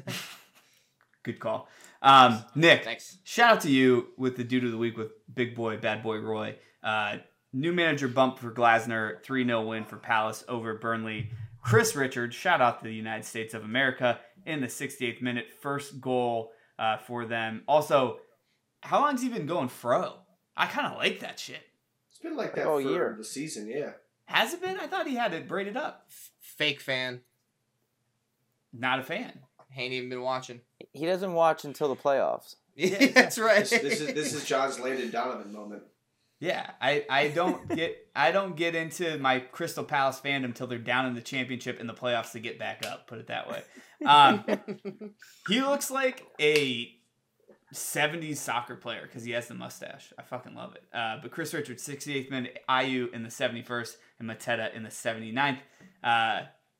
Good call. Um, Nick, Thanks. shout out to you with the dude of the week with Big Boy, Bad Boy Roy. Uh, new manager bump for Glasner, three nil win for Palace over Burnley. Chris Richards, shout out to the United States of America in the sixty-eighth minute, first goal uh, for them. Also, how long's he been going fro? I kind of like that shit. It's been like Like that all for year. the season, yeah. Has it been? I thought he had it braided up. Fake fan. Not a fan. Ain't even been watching. He doesn't watch until the playoffs. Yeah, that's right. This, this is this is John's Landon Donovan moment. Yeah, I, I don't get I don't get into my Crystal Palace fandom till they're down in the championship in the playoffs to get back up. Put it that way. Um, he looks like a seventies soccer player because he has the mustache. I fucking love it. Uh, but Chris Richards, sixty-eighth minute, Ayew in the seventy-first, and Mateta in the seventy-ninth. Uh,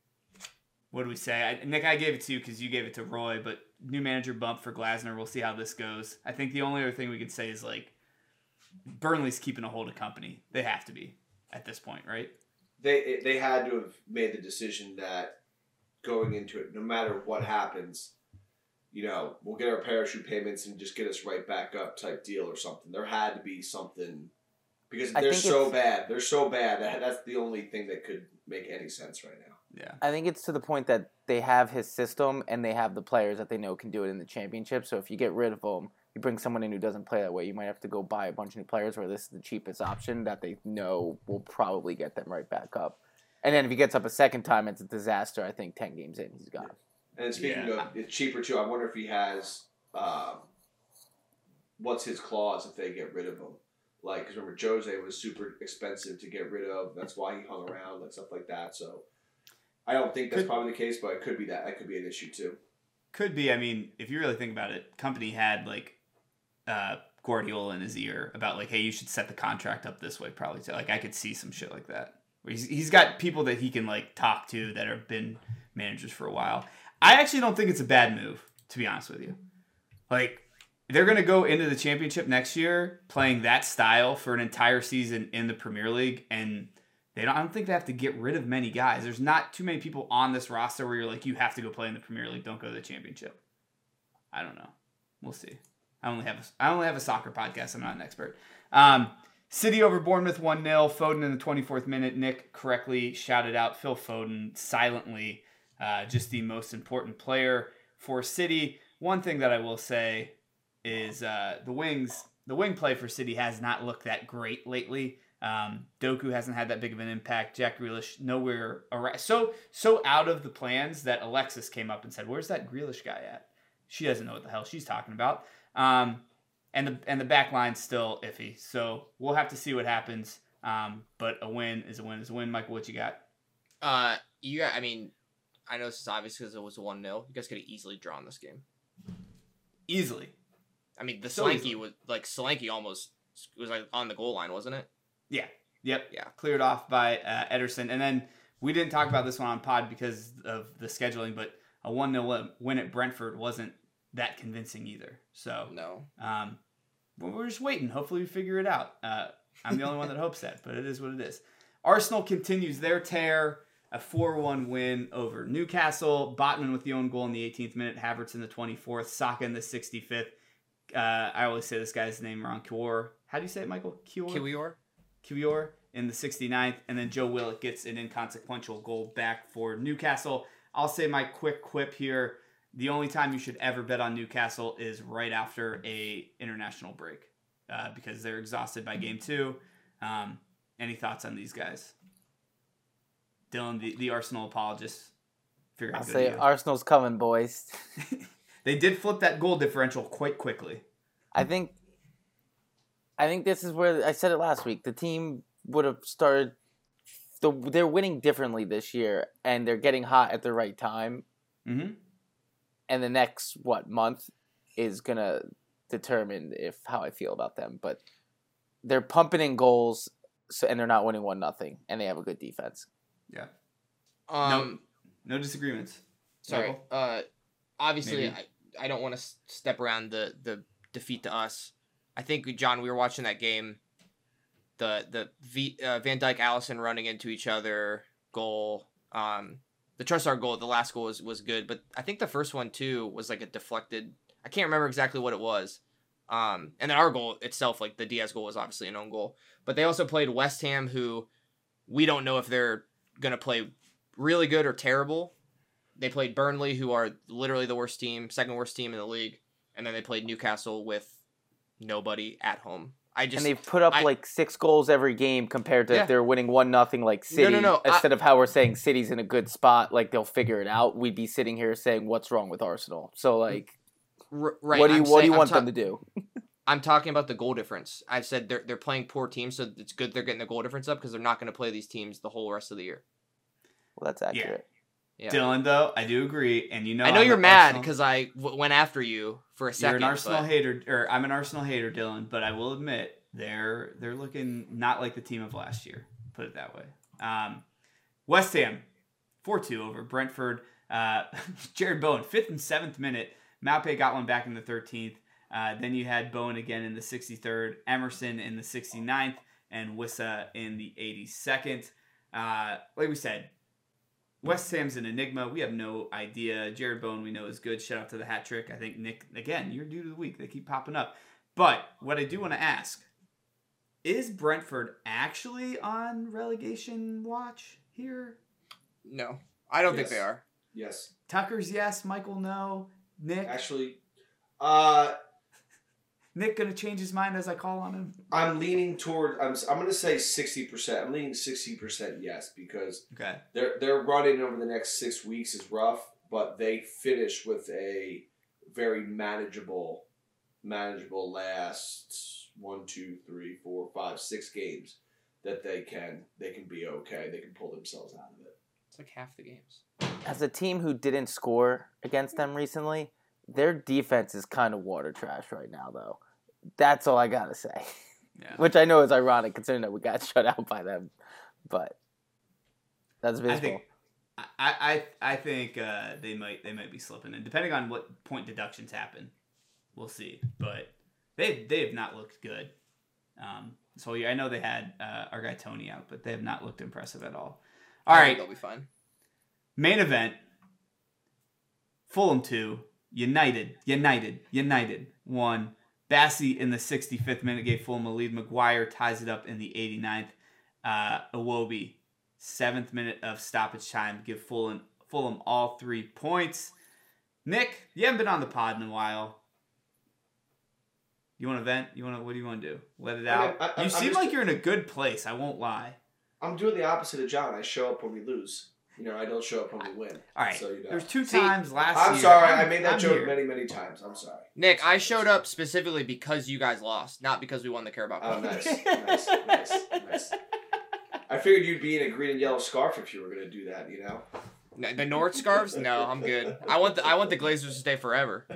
what do we say? I, Nick, I gave it to you because you gave it to Roy, but new manager bump for Glasner. We'll see how this goes. I think the only other thing we could say is like Burnley's keeping a hold of company. They have to be at this point, right? They they had to have made the decision that going into it, no matter what happens, you know, we'll get our parachute payments and just get us right back up type deal or something. There had to be something because I they're think so it's- bad. They're so bad that that's the only thing that could make any sense right now. Yeah. I think it's to the point that they have his system and they have the players that they know can do it in the championship. So if you get rid of him, you bring someone in who doesn't play that way, you might have to go buy a bunch of new players where this is the cheapest option that they know will probably get them right back up. And then if he gets up a second time, it's a disaster. I think ten games in, he's gone. And speaking Yeah. of, it's cheaper too. I wonder if he has, um, what's his clause if they get rid of him? Like, because remember, Jose was super expensive to get rid of. That's why he hung around and stuff like that. So I don't think that's Could- probably the case, but it could be that. That could be an issue too. Could be. I mean, if you really think about it, company had like uh, Guardiola in his ear about like, hey, you should set the contract up this way. Probably too. Like I could see some shit like that. Where he's he's got people that he can like talk to that have been managers for a while. I actually don't think it's a bad move, to be honest with you. Like they're gonna go into the championship next year playing that style for an entire season in the Premier League, and they don't. I don't think they have to get rid of many guys. There's not too many people on this roster where you're like, you have to go play in the Premier League. Don't go to the championship. I don't know. We'll see. I only have a, I only have a soccer podcast. I'm not an expert. Um, City over Bournemouth one nil. Foden in the twenty-fourth minute. Nick correctly shouted out Phil Foden silently. Uh, just the most important player for City. One thing that I will say is uh, the wings. The wing play for City has not looked that great lately. Um, Doku hasn't had that big of an impact. Jack Grealish nowhere around. So so out of the plans that Alexis came up and said, "Where's that Grealish guy at?" She doesn't know what the hell she's talking about. Um, and the and the back line's still iffy. So we'll have to see what happens. Um, but a win is a win is a win. Michael, what you got? Uh, you got, I mean, I know this is obvious because it was a one nil. You guys could have easily drawn this game. Easily. I mean, the So Solanke easily. was, like, Solanke almost was, like, on the goal line, wasn't it? Yeah. Yep. Yeah. Cleared off by uh, Ederson. And then we didn't talk about this one on pod because of the scheduling, but a one nil win at Brentford wasn't that convincing either. So No. um, well, we're just waiting. Hopefully we figure it out. Uh, I'm the only one that hopes that, but it is what it is. Arsenal continues their tear. A four one win over Newcastle. Botman with the own goal in the eighteenth minute. Havertz in the twenty-fourth. Saka in the sixty-fifth. Uh, I always say this guy's name wrong. Kior. How do you say it, Michael? Kior? Kiwior? Kiwior in the sixty-ninth. And then Joe Willett gets an inconsequential goal back for Newcastle. I'll say my quick quip here. The only time you should ever bet on Newcastle is right after a international break uh, because they're exhausted by game two. Um, any thoughts on these guys? Dylan, the, the Arsenal apologist. Figure I'll out good say to you. Arsenal's coming, boys. They did flip that goal differential quite quickly. I think I think this is where I said it last week. The team would have started the, they're winning differently this year and they're getting hot at the right time. Mm-hmm. And the next what month is going to determine if how I feel about them, but they're pumping in goals so and they're not winning one nothing and they have a good defense. Yeah. Um, No disagreements. sorry. Michael? Uh, obviously, Maybe. I, I don't want to step around the, the defeat to us. I think, John, we were watching that game. The the v, uh, Van Dijk, Allison running into each other goal. Um, the Trossard goal, the last goal was, was good, but I think the first one too was like a deflected. I can't remember exactly what it was. Um, and then our goal itself, like the Diaz goal, was obviously an own goal. But they also played West Ham, who we don't know if they're gonna play really good or terrible. They played Burnley, who are literally the worst team, second worst team in the league, and then they played Newcastle with nobody at home. I just and they've put up I, like six goals every game compared to Yeah. if they're winning one nothing like City. No, no, no, Instead of how we're saying City's in a good spot, like they'll figure it out. We'd be sitting here saying what's wrong with Arsenal. So like, r- right, what do you I'm what do saying- you I'm want ta- them to do? I'm talking about the goal difference. I've said they're they're playing poor teams, so it's good they're getting the goal difference up because they're not going to play these teams the whole rest of the year. Well, that's accurate. Yeah. Dylan, though, I do agree, and you know I know I'm you're an mad Arsenal- because I w- went after you for a second. You're an Arsenal but- hater, or I'm an Arsenal hater, Dylan. But I will admit they're they're looking not like the team of last year. Put it that way. Um, West Ham, four two over Brentford. Uh, Jared Bowen, fifth and seventh minute. Maupay got one back in the thirteenth. Uh, then you had Bowen again in the sixty-third, Emerson in the sixty-ninth, and Wissa in the eighty-second. Uh, like we said, West Ham's an enigma. We have no idea. Jared Bowen, we know, is good. Shout out to the hat trick. I think, Nick, again, you're due to the week. They keep popping up. But what I do want to ask, is Brentford actually on relegation watch here? No, I don't think Yes. they are. Yes. Tucker's yes. Michael, no. Nick? Actually, uh, Nick going to change his mind as I call on him? I'm leaning toward. I'm. I'm going to say sixty percent. I'm leaning sixty percent yes because Okay. their their running over the next six weeks is rough, but they finish with a very manageable, manageable last one, two, three, four, five, six games that they can they can be okay. They can pull themselves out of it. It's like half the games. As a team who didn't score against them recently, their defense is kind of water trash right now, though. That's all I gotta say. Yeah. Which I know is ironic considering that we got shut out by them, but that's I visible. think I, I I think uh, they might they might be slipping, and depending on what point deductions happen, we'll see. But they they have not looked good. Um, so yeah, I know they had uh, our guy Tony out, but they have not looked impressive at all. All I right, think they'll be fine. main event. Fulham two, United, United, United one. Bassey in the sixty-fifth minute gave Fulham a lead. Maguire ties it up in the eighty-ninth. Uh, Iwobi, seventh minute of stoppage time, give Fulham Fulham all three points. Nick, you haven't been on the pod in a while. You want to vent? You want to? What do you want to do? Let it I out. mean, I- I- you I'm seem just- like you're in a good place. I won't lie. I'm doing the opposite of John. I show up when we lose. You know, I don't show up when we win. All right. So, you know. There's two See, times last I'm year. sorry. I'm- I made that I'm joke here. many, many times. I'm sorry. Nick, I showed up specifically because you guys lost, not because we won the Carabao Oh, Cup. nice, nice, nice, nice. I figured you'd be in a green and yellow scarf if you were going to do that. You know. No, the North scarves? No, I'm good. I want the I want the Glazers to stay forever.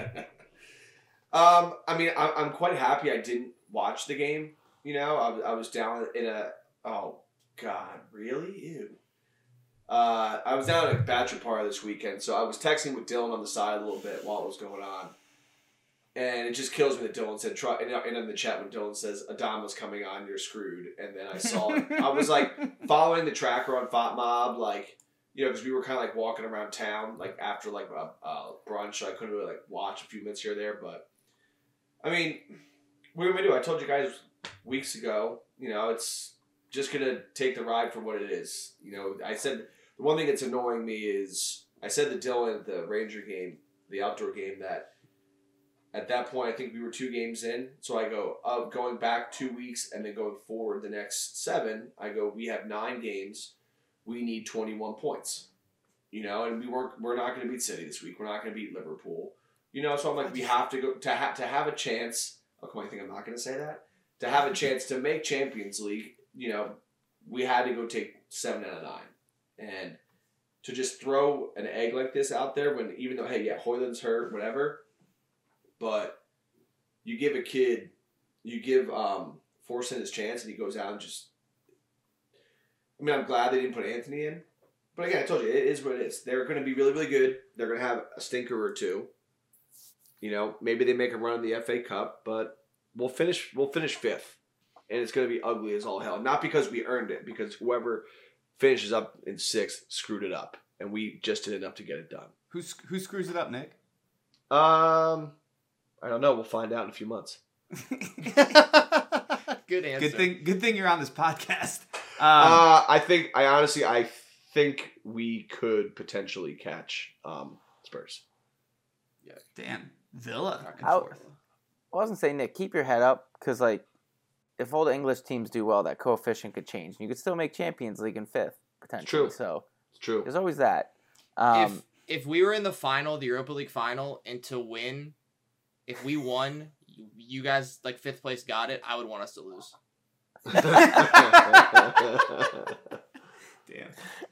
um, I mean, I, I'm quite happy I didn't watch the game. You know, I, I was down in a. Oh God, really? Ew. Uh, I was down at a bachelor party this weekend, so I was texting with Dylan on the side a little bit while it was going on. And it just kills me that Dylan said, try, and and in the chat when Dylan says, Adama's coming on, you're screwed. And then I saw it. I was like following the tracker on FotMob, like, you know, because we were kind of like walking around town, like after like a, a brunch. So I couldn't really like watch a few minutes here or there. But, I mean, what are we going to do? I told you guys weeks ago, you know, it's just going to take the ride for what it is. You know, I said, the one thing that's annoying me is, I said to Dylan at the Ranger game, the outdoor game, that at that point, I think we were two games in. So I go, uh, going back two weeks and then going forward the next seven, I go, we have nine games. We need twenty-one points. You know, and we weren't, we're not going to beat City this week. We're not going to beat Liverpool. You know, so I'm like, we have to go, to, ha- to have a chance. Oh, come on, I think I'm not going to say that. To have a chance to make Champions League, you know, we had to go take seven out of nine. And to just throw an egg like this out there when, even though, hey, yeah, Hoyland's hurt, whatever, but you give a kid, you give um, Forson his chance and he goes out and just, I mean, I'm glad they didn't put Anthony in. But again, I told you, it is what it is. They're going to be really, really good. They're going to have a stinker or two. You know, maybe they make a run in the F A Cup, but we'll finish, we'll finish fifth. And it's going to be ugly as all hell. Not because we earned it, because whoever finishes up in sixth screwed it up, and we just did enough to get it done. Who who screws it up, Nick? Um, I don't know. We'll find out in a few months. Good answer. Good thing. Good thing you're on this podcast. Um, uh, I think. I honestly, I think we could potentially catch um, Spurs. damn, Villa back and How- forth. I wasn't saying, Nick, keep your head up, because, like, if all the English teams do well, that coefficient could change. You could still make Champions League in fifth, potentially. True. So It's true. there's always that. Um, if if we were in the final, the Europa League final, and to win, if we won, you, you guys, like, fifth place got it, I would want us to lose. Damn.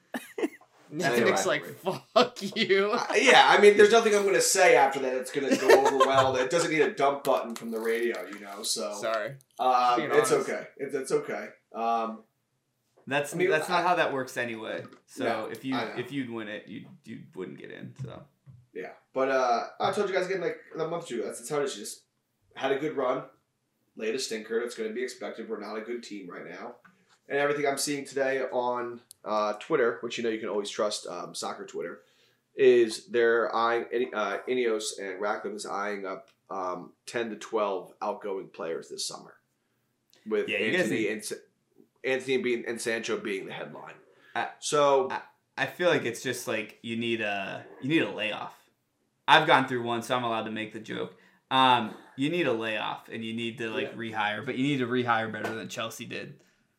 Nick's like, fuck you. Uh, yeah, I mean, there's nothing I'm going to say after that that's going to go over well. It doesn't need a dump button from the radio, you know, so. Sorry. Um, Being it's honest. okay. It's, it's okay. Um, That's I mean, that's I- not how that works anyway. So No, if you I know. if you'd win it, you you wouldn't get in. So yeah. But uh, I told you guys again, like, a month or two ago, that's, that's how it is. You just had a good run, laid a stinker. It's going to be expected. We're not a good team right now. And everything I'm seeing today on uh, Twitter, which you know you can always trust, um, soccer Twitter, is they're eyeing, uh, Ineos and Ratcliffe is eyeing up um, ten to twelve outgoing players this summer. With Yeah, you guys Anthony need- and Sa- Anthony being, and Sancho being the headline. I- so, I- I feel like it's just like you need a you need a layoff. I've gone through one, so I'm allowed to make the joke. Um, you need a layoff and you need to like Yeah. rehire, but you need to rehire better than Chelsea did.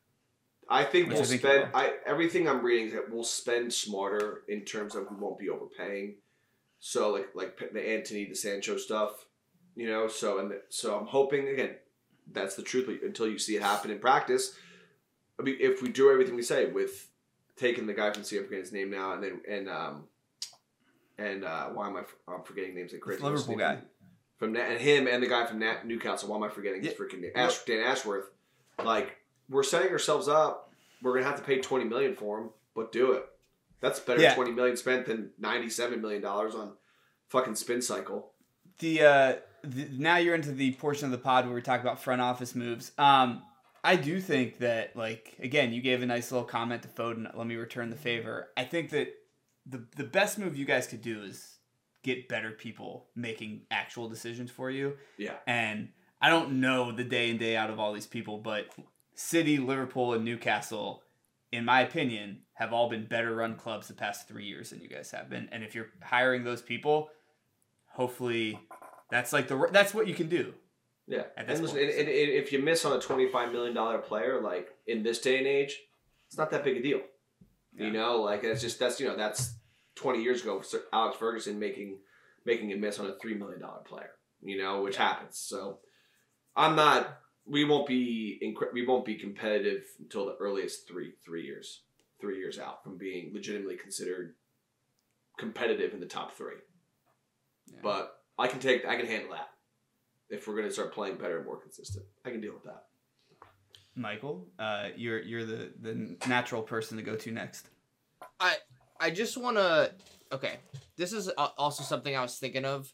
I think Which we'll I think spend. you will. I everything I'm reading is that we'll spend smarter in terms of we won't be overpaying. So like like the Anthony, the Sancho stuff, you know. So and the, so I'm hoping again, that's the truth. But until you see it happen in practice, I mean, if we do everything we say with taking the guy from C, I'm forgetting his name now, and then and um and uh, why am I f- I'm forgetting names like crazy? Liverpool What's his guy. name? From Na- and him and the guy from Na- Newcastle. Why am I forgetting his Yeah. freaking name? Ash, Dan Ashworth. Like we're setting ourselves up. We're gonna have to pay twenty million for him, but do it. That's better Yeah. twenty million spent than ninety seven million dollars on fucking spin cycle. The, uh, the now you're into the portion of the pod where we talk about front office moves. Um, I do think that like again, you gave a nice little comment to Foden. Let me return the favor. I think that the the best move you guys could do is get better people making actual decisions for you. Yeah. And I don't know the day in day out of all these people, but City, Liverpool, and Newcastle, in my opinion, have all been better run clubs the past three years than you guys have been. And if you're hiring those people, hopefully that's like the that's what you can do. Yeah. At this And listen, point, and, and, and if you miss on a twenty five million dollar player, like in this day and age, it's not that big a deal. Yeah. You know, like it's just that's you know that's twenty years ago. Sir Alex Ferguson making making a miss on a three million dollar player. You know, which Yeah. happens. So I'm not. We won't be inc- we won't be competitive until the earliest three three years three years out from being legitimately considered competitive in the top three. Yeah. But I can take I can handle that if we're going to start playing better and more consistent. I can deal with that. Michael, uh, you're you're the, the natural person to go to next. I I just want to. Okay, this is a- also something I was thinking of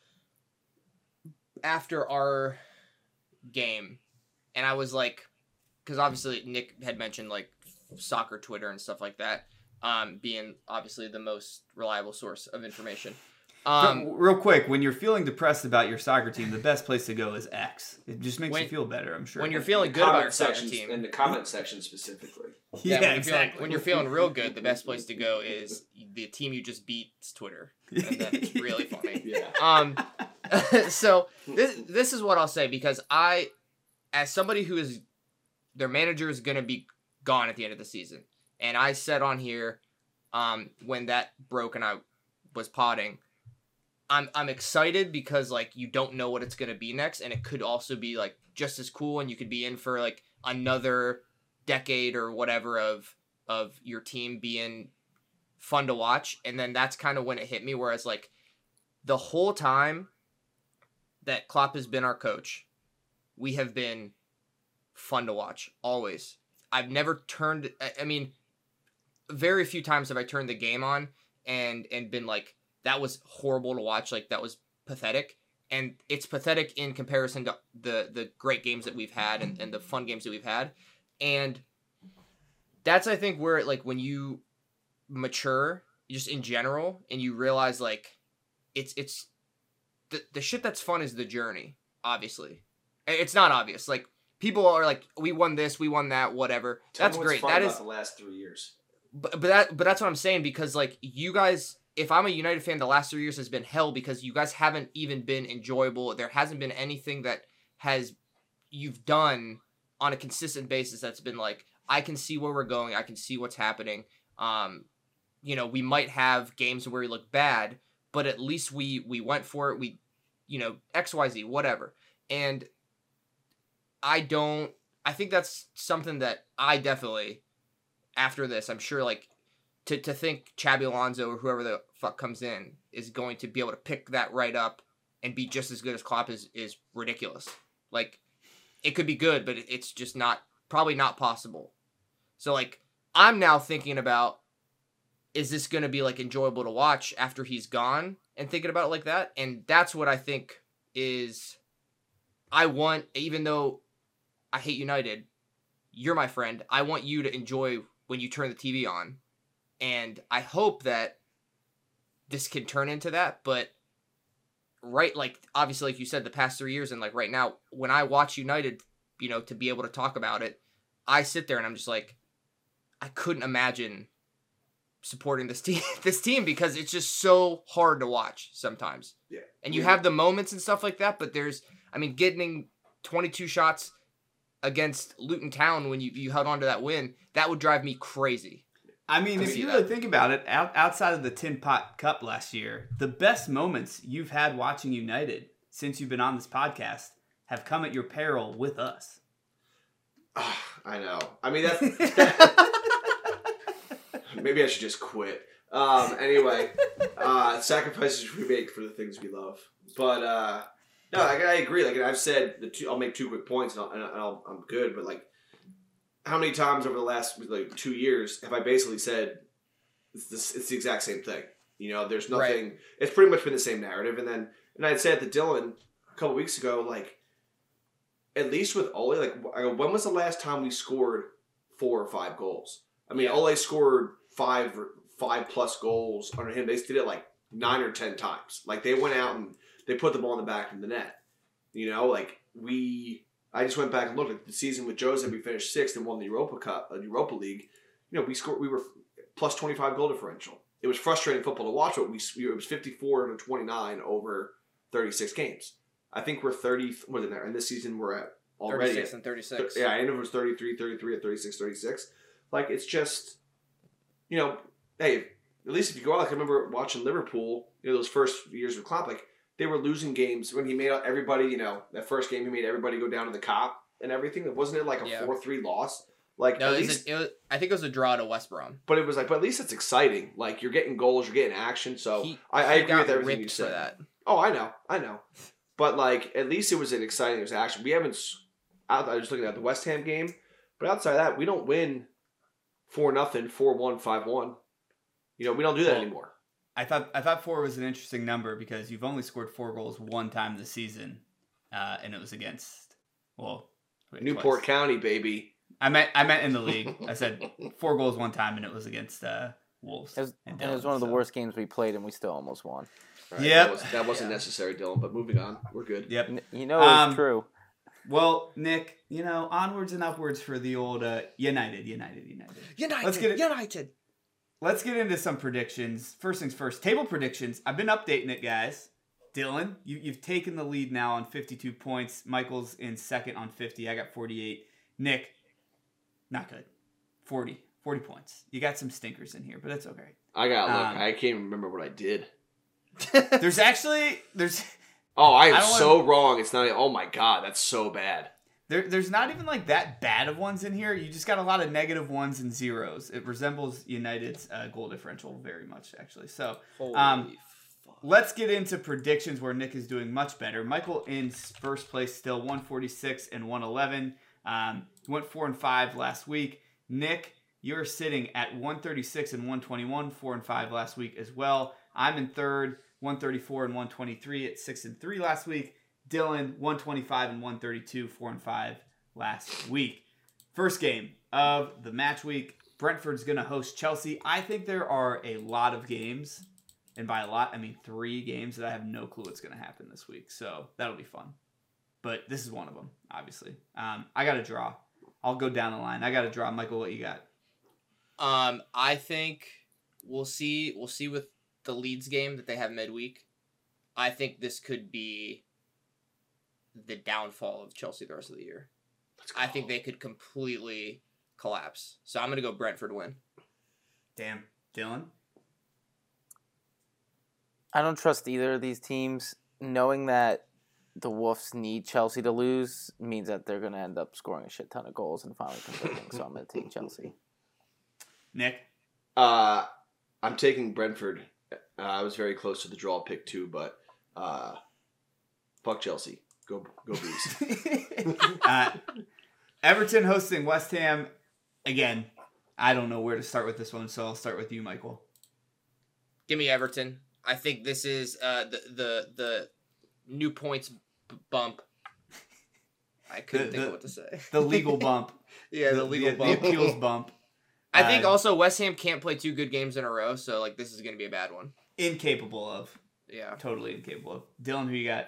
after our game, and I was like, because obviously Nick had mentioned like soccer Twitter and stuff like that, um, being obviously the most reliable source of information. Um, So, real quick, when you're feeling depressed about your soccer team, the best place to go is X. It just makes When- you feel better, I'm sure. when you're feeling The good about comment your soccer sections- team, in the comment section specifically. yeah, when you're exactly. Feeling, when you're feeling real good, the best place to go is the team you just beat's Twitter, and that's really funny. Yeah. Um, so this this is what I'll say, because I, as somebody who is, their manager is gonna be gone at the end of the season, and I said on here, um, when that broke and I was potting, I'm I'm excited because like you don't know what it's gonna be next, and it could also be like just as cool, and you could be in for like another decade or whatever of of your team being fun to watch. And then that's kind of when it hit me, whereas like the whole time that Klopp has been our coach, we have been fun to watch always. I've never turned I, I mean very few times have I turned the game on and and been like, that was horrible to watch, like that was pathetic. And it's pathetic in comparison to the the great games that we've had and, and the fun games that we've had. And that's, I think, where like when you mature just in general and you realize like it's it's the, the shit that's fun is the journey, obviously. It's not obvious. Like people are like, we won this, we won that, whatever. Tell That's me what's great. fun That about is the last three years. but, but that but that's what I'm saying, because like you guys if I'm a United fan, the last three years has been hell because you guys haven't even been enjoyable. There hasn't been anything that has you've done on a consistent basis that's been like, I can see where we're going. I can see what's happening. Um, you know, we might have games where we look bad, but at least we we went for it. We, you know, X, Y, Z, whatever. And I don't, I think that's something that I definitely, after this, I'm sure like, To, to think Xabi Alonso or whoever the fuck comes in is going to be able to pick that right up and be just as good as Klopp is, is ridiculous. Like, it could be good, but it's just not, probably not possible. So, like, I'm now thinking about, is this going to be, like, enjoyable to watch after he's gone? And thinking about it like that. And that's what I think is, I want, even though I hate United, you're my friend, I want you to enjoy when you turn the T V on. And I hope that this can turn into that, but right, like, obviously, like you said, the past three years and, like, right now, when I watch United, you know, to be able to talk about it, I sit there and I'm just like, I couldn't imagine supporting this team, this team because it's just so hard to watch sometimes. Yeah. And you Yeah. have the moments and stuff like that, but there's, I mean, getting twenty-two shots against Luton Town when you, you held on to that win, that would drive me crazy. I mean, I if see you that. really think about it, out, outside of the Tin Pot Cup last year, the best moments you've had watching United since you've been on this podcast have come at your peril with us. Ah, I know. I mean, that's... Maybe I should just quit. Um, anyway, uh, sacrifices we make for the things we love. But, uh, no, I, I agree. Like I've said, the two, I'll make two quick points and, I'll, and I'll, I'm good. But, like, how many times over the last like two years have I basically said it's, this, it's the exact same thing? You know, there's nothing. Right. It's pretty much been the same narrative. And then, and I had said to Dylan a couple weeks ago, like, at least with Ole, like, I go, when was the last time we scored four or five goals? I mean, Yeah. Ole scored five or five plus goals under him. They did it like nine or ten times. Like, they went out and they put the ball in the back of the net. You know, like we. I just went back and looked at the season with Jose. We finished sixth and won the Europa Cup, uh, Europa League. You know, we scored. We were plus twenty-five goal differential. It was frustrating football to watch, but we, we it was fifty-four to twenty-nine over thirty-six games. I think we're thirty. What in there? And this season we're at already. thirty-six at, and thirty-six. Yeah, and it was thirty-three, thirty-three, at thirty-six, thirty-six. Like, it's just, you know, hey, at least if you go out, like I remember watching Liverpool, you know, those first years with Klopp, like, they were losing games when he made everybody, you know, that first game he made everybody go down to the cop and everything. Wasn't it like a Yeah. four three loss? Like, No, at it was least, a, it was, I think it was a draw to West Brom. but it was like, but at least it's exciting. Like, you're getting goals, you're getting action. So He, I, I he agree got with everything you ripped said. for that. Oh, I know, I know. But like, at least it was an exciting. It was action. We haven't. s- Out, I was looking at the West Ham game, but outside of that, we don't win four nothing, four one, five one. You know, we don't do that Well, anymore. I thought I thought four was an interesting number because you've only scored four goals one time this season, uh, and it was against well wait, Newport twice. County, baby. I meant I meant in the league. I said four goals one time, and it was against uh, Wolves. It was, and and it was Dylan, one of the so- worst games we played, and we still almost won. All right, Yep. that, was, that wasn't Yeah. necessary, Dylan. But moving on, we're good. Yep. N- You know it's Um, true. Well, Nick, you know, onwards and upwards for the old uh, United, United, United. United. Let's get it- United. Let's get into some predictions. First things first, table predictions. I've been updating it, guys. Dylan, you, you've taken the lead now on fifty-two points. Michael's in second on fifty. I got forty-eight. Nick, not good. forty. forty points. You got some stinkers in here, but that's okay. I got look. Um, I can't even remember what I did. There's actually there's Oh, I am I don't so wrong. It's not. Oh my god, that's so bad. there there's not even like that bad of ones in here. You just got a lot of negative ones and zeros. It resembles United's uh, goal differential very much, actually. So Holy Um, fuck. let's get into predictions where Nick is doing much better. Michael in first place still, one forty-six and one eleven. Um, he went four and five last week. Nick, you're sitting at one thirty-six and one twenty-one, four and five last week as well. I'm in third, one thirty-four and one twenty-three at six and three last week. Dylan, one twenty-five and one thirty-two, four and five last week. First game of the match week. Brentford's going to host Chelsea. I think there are a lot of games, and by a lot, I mean three games that I have no clue what's going to happen this week. So that'll be fun. But this is one of them, obviously. Um, I got to draw. I'll go down the line. I got to draw. Michael, what you got? Um, I think we'll see. We'll see with the Leeds game that they have midweek, I think this could be the downfall of Chelsea the rest of the year. I think they could completely collapse. So I'm going to go Brentford win. Damn. Dylan? I don't trust either of these teams. Knowing that the Wolves need Chelsea to lose means that they're going to end up scoring a shit ton of goals and finally converting. So I'm going to take Chelsea. Nick? Uh, I'm taking Brentford. Uh, I was very close to the draw pick too, but uh, fuck Chelsea. Go go Bees. uh, Everton hosting West Ham. Again, I don't know where to start with this one, so I'll start with you, Michael. Give me Everton. I think this is uh, the the the new points b- bump. I couldn't The- think the- of what to say. The legal bump. yeah, the, legal the, bump. The appeals bump. I think Uh, also West Ham can't play two good games in a row, so like this is going to be a bad one. Incapable of. Yeah. Totally incapable of. Dylan, who you got?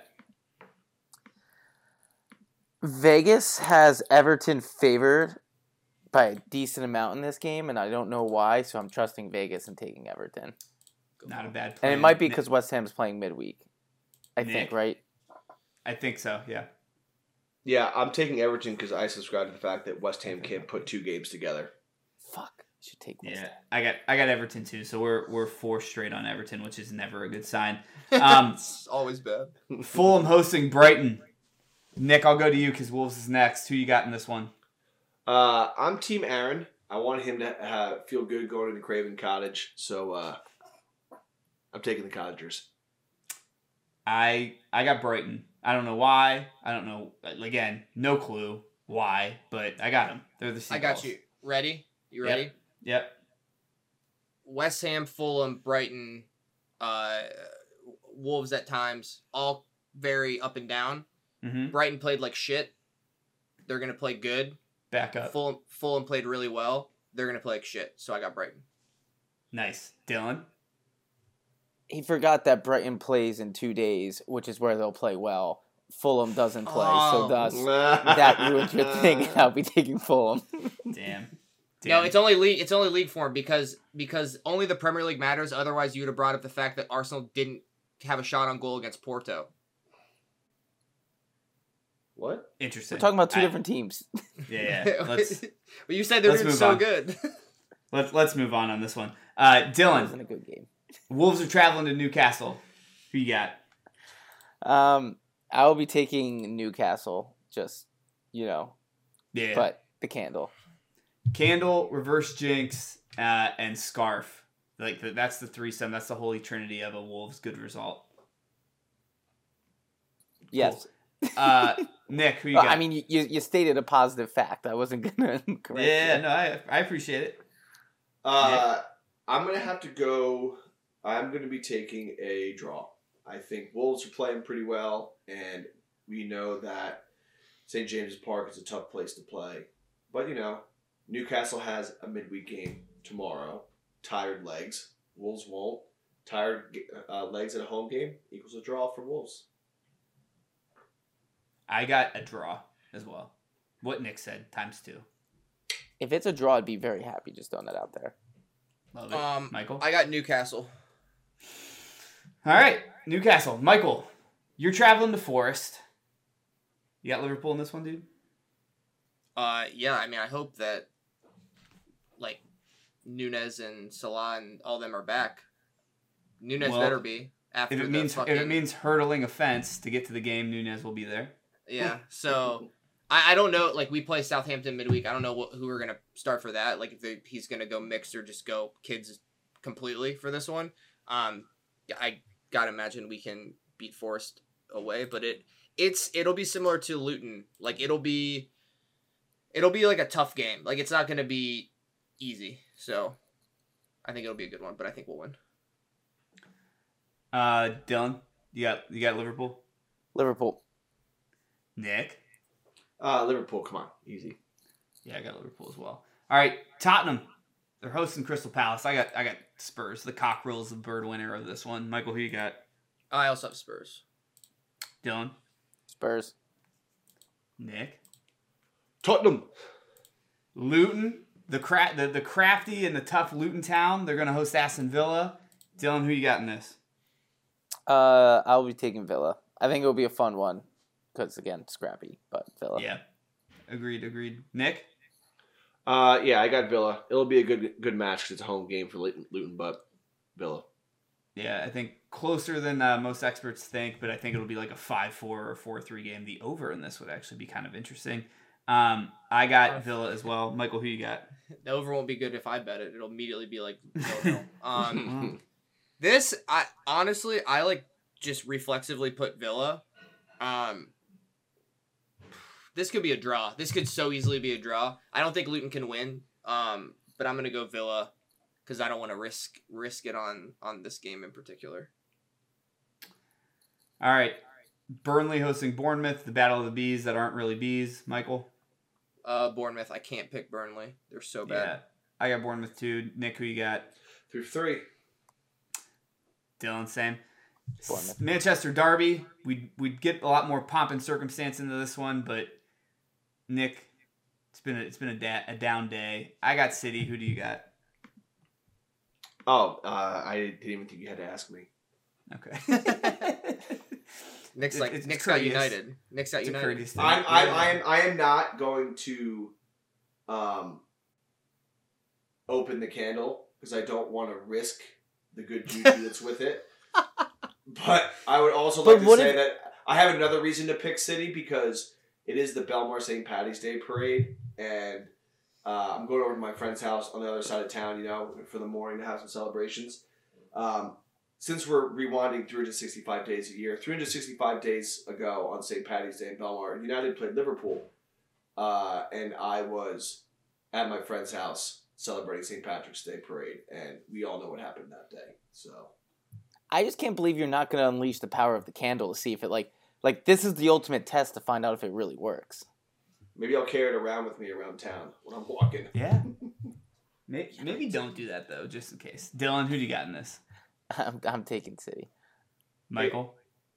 Vegas has Everton favored by a decent amount in this game, and I don't know why, so I'm trusting Vegas and taking Everton. Not a bad And plan. it might be Nick- because West Ham's playing midweek. I Nick? think, right? I think so, yeah. Yeah, I'm taking Everton because I subscribe to the fact that West Ham can't put two games together. Fuck. I should take West Yeah, Ham. I got I got Everton too, so we're we're four straight on Everton, which is never a good sign. Um, it's always bad. Fulham hosting Brighton. Nick, I'll go to you because Wolves is next. Who you got in this one? Uh, I'm Team Aaron. I want him to uh, feel good going into Craven Cottage, so uh, I'm taking the Cottagers. I I got Brighton. I don't know why. I don't know. Again, no clue why, but I got them. They're the I got Seagulls. you. Ready? You Yep. ready? Yep. West Ham, Fulham, Brighton, uh, Wolves at times, all very up and down. Mm-hmm. Brighton played like shit. They're gonna play good. Back up. Fulham, Fulham played really well. They're gonna play like shit. So I got Brighton. Nice. Dylan? He forgot that Brighton plays in two days, which is where they'll play well. Fulham doesn't play, Oh. so thus that ruins your thing, and I'll be taking Fulham. Damn. No, Damn. it's only league. It's only league form because because only the Premier League matters. Otherwise, you would have brought up the fact that Arsenal didn't have a shot on goal against Porto. What? Interesting. We're talking about two I- different teams. Yeah, yeah. Let's But you said they were let's doing move so on. good. let's let's move on on this one. Uh, It Dylan, wasn't a good game. Wolves are traveling to Newcastle. Who you got? Um, I will be taking Newcastle, just, you know, Yeah. but the candle. Candle, Reverse Jinx, uh, and Scarf. Like the, that's the threesome. That's the holy trinity of a Wolves good result. Yes. Uh, Nick, who you Well, got? I mean, you, you stated a positive fact. I wasn't going to correct yeah, you. no, I I appreciate it. Uh, I'm going to have to go. I'm going to be taking a draw. I think Wolves are playing pretty well, and we know that Saint James's Park is a tough place to play. But, you know, Newcastle has a midweek game tomorrow. Tired legs. Wolves won't. Tired uh, legs at a home game equals a draw for Wolves. I got a draw as well. What Nick said times two. If it's a draw, I'd be very happy just throwing that out there. Love it, Um, Michael. I got Newcastle. All right, Newcastle. Michael, you're traveling to Forest. You got Liverpool in this one, dude? Uh, yeah. I mean, I hope that like Nunez and Salah and all them are back. Nunez Well, better be after If it the means fucking, if it means hurdling a fence to get to the game, Nunez will be there. yeah. So I, I don't know. Like we play Southampton midweek. I don't know what, who we're gonna start for that. Like if they, he's gonna go mixed or just go kids completely for this one. Um, I gotta imagine we can beat Forest away, but it it's it'll be similar to Luton. Like it'll be it'll be like a tough game. Like it's not gonna be easy. So I think it'll be a good one. But I think we'll win. Uh, Dylan, you got you got Liverpool. Liverpool. Nick, Uh, Liverpool, come on. Easy. yeah, I got Liverpool as well. All right, Tottenham, they're hosting Crystal Palace. I got I got Spurs. The Cockerels, the bird winner of this one. Michael, who you got? I also have Spurs. Dylan, Spurs. Nick, Tottenham. Luton, the cra- the the crafty and the tough Luton town. They're gonna host Aston Villa. Dylan, who you got in this? Uh, I'll be taking Villa. I think it'll be a fun one because again, scrappy, but Villa. Yeah, agreed, agreed. Nick? Uh, yeah, I got Villa. It'll be a good good match because it's a home game for Luton, Luton, but Villa. Yeah, I think closer than uh, most experts think, but I think it'll be like a five four or four three game. The over in this would actually be kind of interesting. Um, I got Villa as well. Michael, who you got? The over won't be good if I bet it. It'll immediately be like, no, no. Um, this, I honestly, I like just reflexively put Villa. Um, this could be a draw. This could so easily be a draw. I don't think Luton can win. Um, but I'm gonna go Villa because I don't want to risk risk it on on this game in particular. All right. Burnley hosting Bournemouth, the Battle of the Bees that aren't really bees. Michael? Uh, Bournemouth. I can't pick Burnley. They're so bad. Yeah. I got Bournemouth too. Nick, who you got? Through three. Dylan, same. Bournemouth. Manchester Derby. We'd, we'd get a lot more pomp and circumstance into this one, but Nick, it's been a, it's been a, da- a down day. I got City. Who do you got? Oh, uh, I didn't even think you had to ask me. Okay. Nick's It- like it's Nick's got courteous. United. Nick's got It's a United. courteous thing. I'm, I'm, I am, I am not going to, um, open the candle because I don't want to risk the good juju that's with it. But I would also But like to what say if- that I have another reason to pick City because it is the Belmar Saint Patty's Day parade, and uh, I'm going over to my friend's house on the other side of town, you know, for the morning to have some celebrations. Um, since we're rewinding three hundred sixty-five days a year, three hundred sixty-five days ago on Saint Patty's Day in Belmar, United played Liverpool, uh, and I was at my friend's house celebrating Saint Patrick's Day parade, and we all know what happened that day. So I just can't believe you're not going to unleash the power of the candle to see if it like like this is the ultimate test to find out if it really works. maybe I'll carry it around with me around town when I'm walking. Yeah. Maybe, maybe don't do that, though, just in case. Dylan, who do you got in this? I'm I'm taking City. Michael?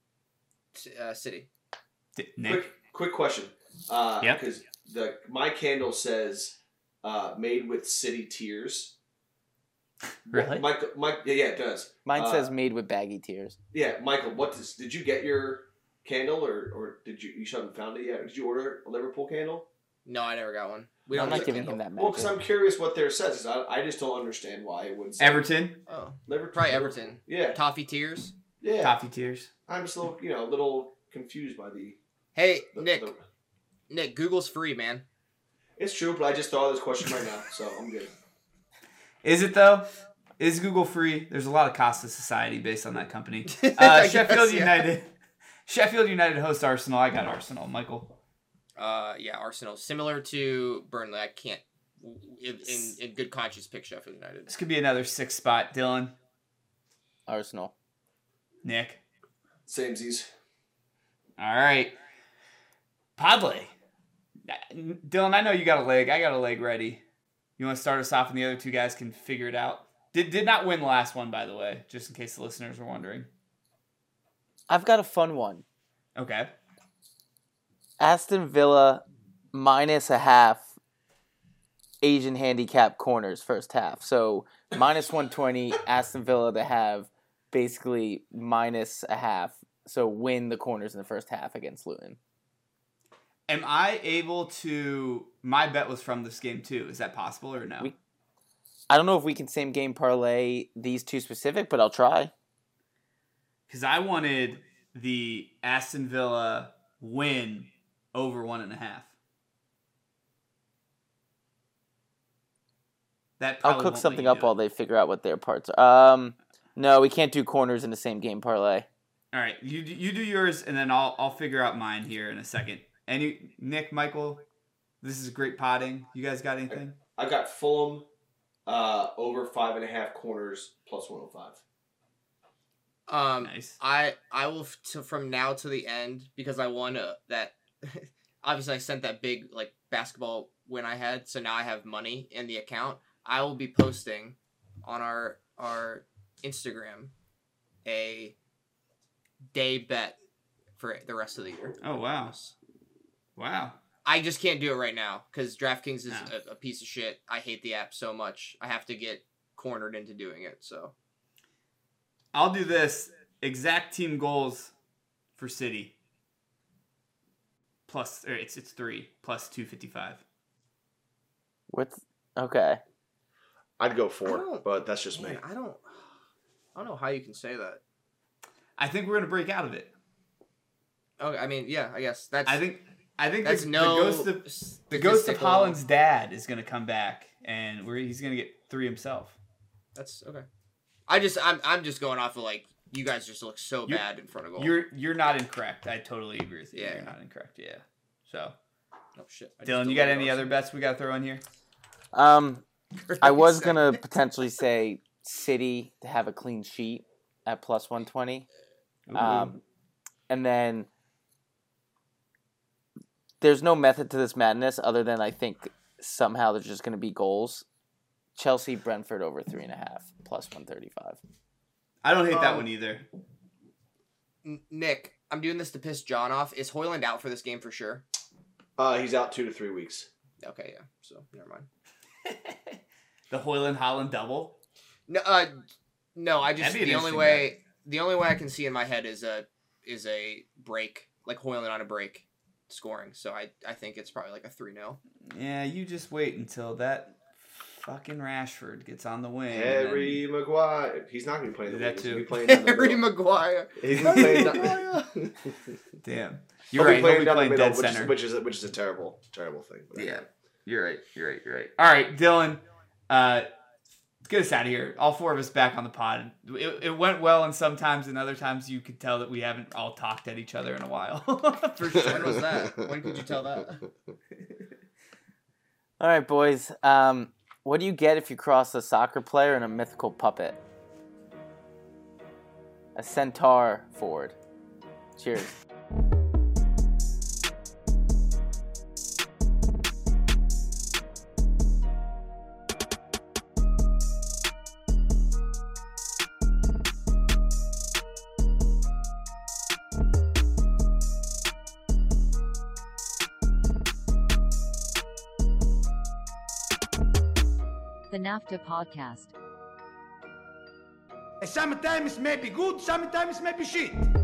Uh, City. D- Nick? Quick, quick question. Uh, Yep. Because the my candle says uh, "made with city tears." Really? Michael, Mike, yeah, yeah, it does. Mine Uh, says made with baggy tears. Yeah, Michael, what does, did you get your candle, or, or did you you haven't found it yet? Did you order a Liverpool candle? No, I never got one. We I'm don't not get giving candle. him that Well, magic. because I'm curious what theirs says. 'Cause I, I just don't understand why it would say Everton? Oh, Liverpool. probably Everton. Yeah, Toffee tears. yeah. Coffee tears? I'm just a little, you know, a little confused by the. Hey, the Nick. the- Nick, Google's free, man. it's true, but I just thought of this question right now, so I'm good. Is it, though? Is Google free? There's a lot of cost to society based on that company. Uh, I Sheffield guess, yeah. United. Sheffield United host Arsenal. I got Arsenal. Michael? Uh, yeah, Arsenal. Similar to Burnley. I can't, in, in, in good conscience, pick Sheffield United. This could be another six spot. Dylan? Arsenal. Nick? Samesies. All right. Padley. Dylan, I know you got a leg. I got a leg ready. You want to start us off and the other two guys can figure it out? Did did not win the last one, by the way, just in case the listeners were wondering. I've got a fun one. Okay. Aston Villa minus a half Asian handicap corners first half. So minus one twenty, Aston Villa to have basically minus a half. So win the corners in the first half against Luton. Am I able to... My bet was from this game, too. Is that possible or no? We- I don't know if we can same game parlay these two specific, but I'll try. Because I wanted the Aston Villa win over one and a half. That I'll probably cook won't something let you up do while it. they figure out what their parts are. Um, no, we can't do corners in the same game parlay. All right, you do- you do yours, and then I'll I'll figure out mine here in a second. Any Nick, Michael, this is great potting. You guys got anything? I've got Fulham uh, over five and a half corners plus one oh five. Um, Nice. I I will f- to, from now to the end because I won a, that. Obviously, I sent that big like basketball win I had, so now I have money in the account. I will be posting on our our Instagram a day bet for the rest of the year. Oh wow, wow. I just can't do it right now because DraftKings is No. a, a piece of shit. I hate the app so much. I have to get cornered into doing it. So I'll do this. Exact team goals for City. Plus, or it's it's three plus two fifty five. What's okay? I'd go I four, don't- but that's just Man, me. I don't. I don't know how you can say that. I think we're gonna break out of it. Okay, I mean, yeah, I guess that's. I think I think that's the, no. the ghost of the ghost of statistical- Holland's dad is gonna come back, and we're, he's gonna get three himself. That's okay. I just, I'm, I'm just going off of like you guys just look so You're- bad in front of goal. You're you're not incorrect. I totally agree with you. Yeah. You're not incorrect. Yeah. So, oh shit. I just Dylan, you got deleted any those. other bets we got to throw in here? Um, I was Second. gonna potentially say City to have a clean sheet at plus one twenty. Um, and then there's no method to this madness other than I think somehow there's just going to be goals. Chelsea, Brentford over three and a half plus one thirty-five. I don't hate that Um, one either. N- Nick, I'm doing this to piss John off. Is Hoyland out for this game for sure? Uh, he's out two to three weeks. Okay, yeah. So never mind. The Hoyland Holland double. No, uh, no. I just That'd be the an only interesting way the only way I can see in my head is a is a break, like Hoyland on a break scoring. So I I think it's probably like a three nil. Yeah, you just wait until that fucking Rashford gets on the wing. and Harry Maguire. He's not going to be playing the That wings. too. He'll be playing down the Harry middle. Maguire. He's gonna be playing down- then- Damn. He'll You're be right. playing He'll be down the playing middle, dead which center. is, which is a, which is a terrible, terrible thing. But Yeah. You're right. You're right. You're right. All right, Dylan. Uh, get us out of here. All four of us back on the pod. It, it went well, and sometimes, and other times, you could tell that we haven't all talked at each other in a while. For sure. When was that? When could you tell that? All right, boys. Um, what do you get if you cross a soccer player and a mythical puppet? A centaur forward. Cheers. The NAFTA podcast. Sometimes maybe good, sometimes maybe shit.